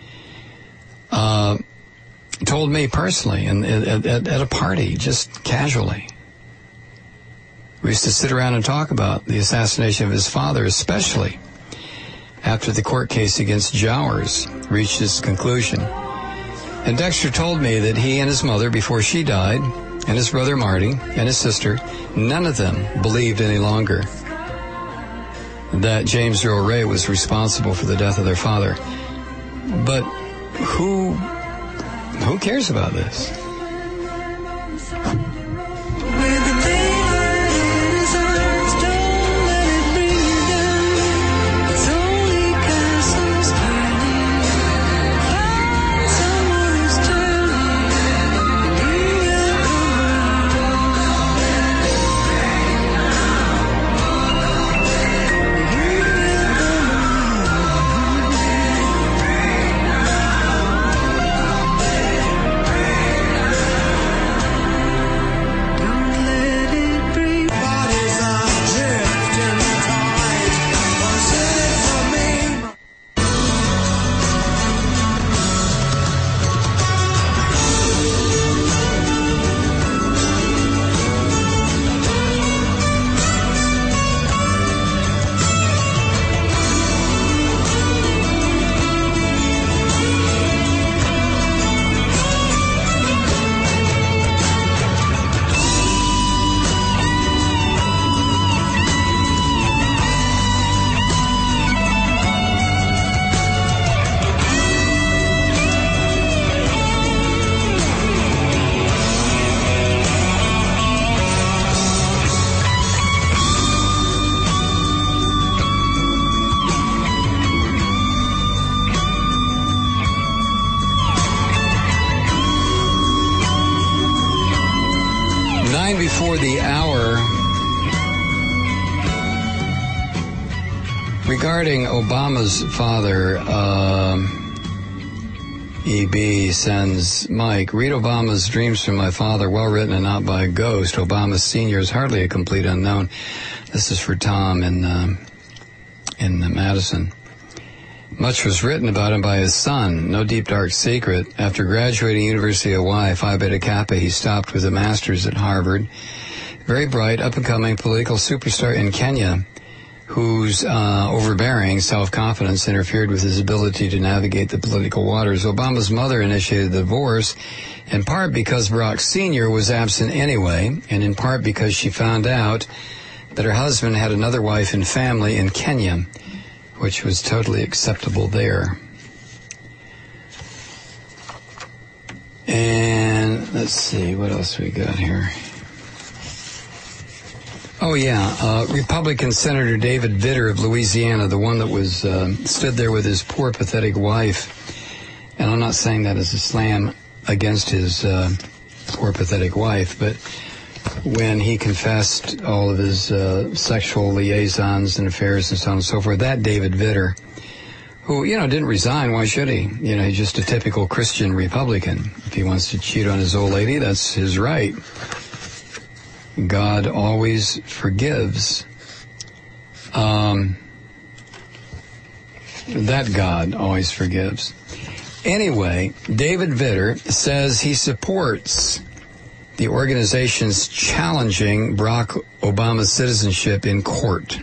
told me personally at a party, just casually. We used to sit around and talk about the assassination of his father, especially after the court case against Jowers reached its conclusion. And Dexter told me that he and his mother, before she died, and his brother Marty, and his sister, none of them believed any longer that James Earl Ray was responsible for the death of their father. But who cares about this? Before the hour, regarding Obama's father, EB sends, Mike, read Obama's Dreams from My Father, well written and not by a ghost. Obama Sr. is hardly a complete unknown. This is for Tom in Madison. Much was written about him by his son, no deep dark secret. After graduating University of Hawaii, Phi Beta Kappa, he stopped with a master's at Harvard. Very bright, up-and-coming political superstar in Kenya. whose overbearing self-confidence interfered with his ability to navigate the political waters. Obama's mother initiated the divorce, in part because Barack Sr. was absent anyway, and in part because she found out that her husband had another wife and family in Kenya, which was totally acceptable there. And let's see, what else we got here? Oh, yeah, Republican Senator David Vitter of Louisiana, the one that was stood there with his poor, pathetic wife. And I'm not saying that as a slam against his poor, pathetic wife, but when he confessed all of his sexual liaisons and affairs and so on and so forth, that David Vitter, who, didn't resign, why should he? He's just a typical Christian Republican. If he wants to cheat on his old lady, that's his right. God always forgives. That God always forgives. Anyway, David Vitter says he supports the organizations challenging Barack Obama's citizenship in court.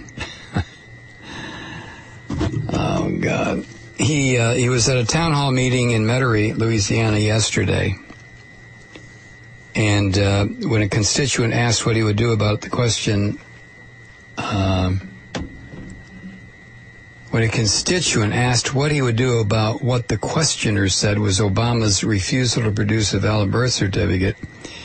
Oh, God. He was at a town hall meeting in Metairie, Louisiana yesterday. And when a constituent asked what he would do about the question, when a constituent asked what he would do about what the questioner said was Obama's refusal to produce a valid birth certificate,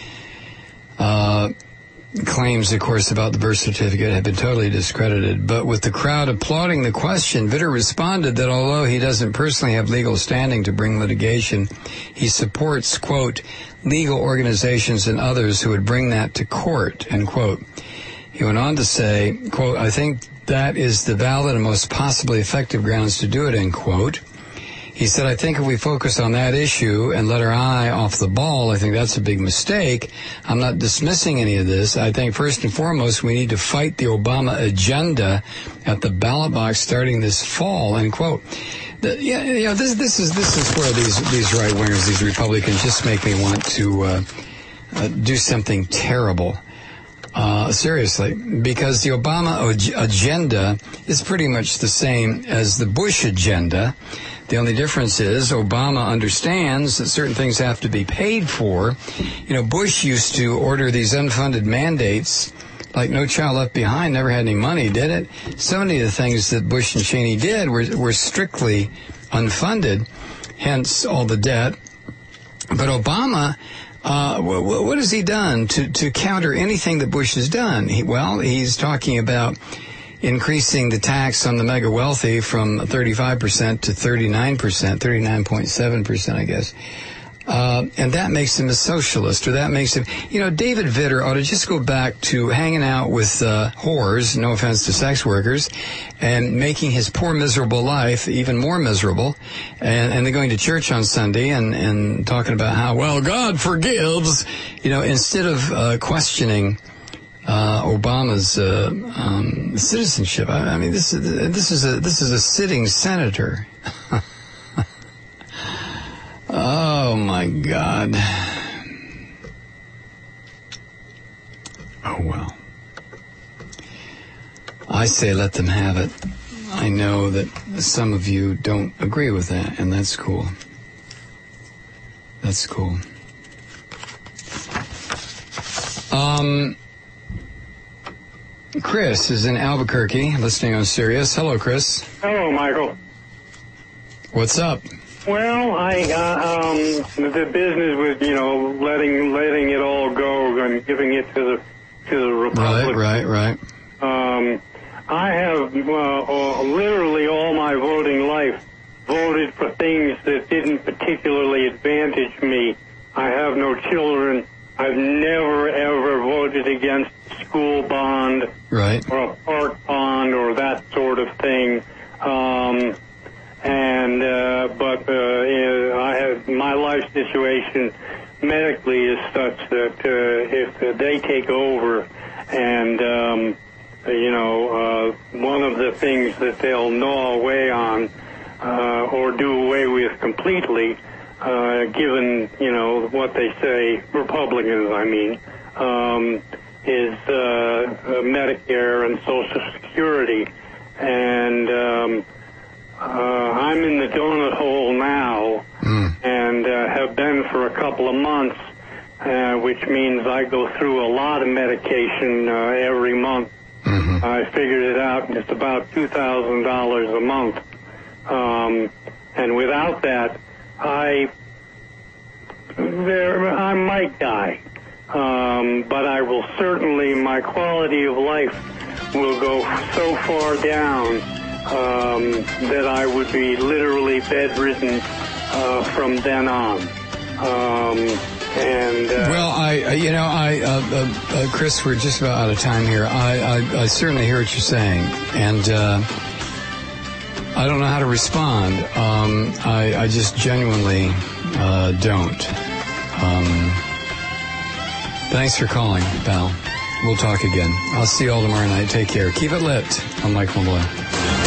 claims, of course, about the birth certificate have been totally discredited. But with the crowd applauding the question, Vitter responded that although he doesn't personally have legal standing to bring litigation, he supports, quote, legal organizations and others who would bring that to court, end quote. He went on to say, quote, I think that is the valid and most possibly effective grounds to do it, end quote. He said, I think if we focus on that issue and let our eye off the ball, I think that's a big mistake. I'm not dismissing any of this. I think first and foremost, we need to fight the Obama agenda at the ballot box starting this fall, end quote. This is where these right wingers, these Republicans, just make me want to do something terrible. Seriously, because the Obama agenda is pretty much the same as the Bush agenda. The only difference is Obama understands that certain things have to be paid for. Bush used to order these unfunded mandates like No Child Left Behind never had any money, did it? So many of the things that Bush and Cheney did were strictly unfunded, hence all the debt. But Obama, what has he done to counter anything that Bush has done? He's talking about increasing the tax on the mega wealthy from 35% to 39%, 39.7%, I guess. And that makes him a socialist, or that makes him, David Vitter ought to just go back to hanging out with whores, no offense to sex workers, and making his poor, miserable life even more miserable, and then going to church on Sunday and talking about how, well, God forgives, instead of questioning Obama's citizenship. I mean, this is a sitting senator. Oh my God. Oh well. I say let them have it. I know that some of you don't agree with that, and that's cool. That's cool. Chris is in Albuquerque, listening on Sirius. Hello, Chris. Hello, Michael. What's up? Well, the business with letting it all go and giving it to the Republic. Right. I have literally all my voting life voted for things that didn't particularly advantage me. I have no children. I've never ever voted against a school bond, right, or a park bond or that sort of thing. I have my life situation medically is such that if they take over, and one of the things that they'll gnaw away on or do away with completely, given what they say, Republicans, I mean, is Medicare and Social Security. and I'm in the donut hole now, and have been for a couple of months, which means I go through a lot of medication every month. I figured it out, and it's about $2,000 a month. And without that, I might die. But I will certainly, my quality of life will go so far down that I would be literally bedridden from then on. Chris, we're just about out of time here. I certainly hear what you're saying, and I don't know how to respond. I just genuinely don't. Thanks for calling, pal. We'll talk again. I'll see you all tomorrow night. Take care. Keep it lit. I'm Mike Malloy.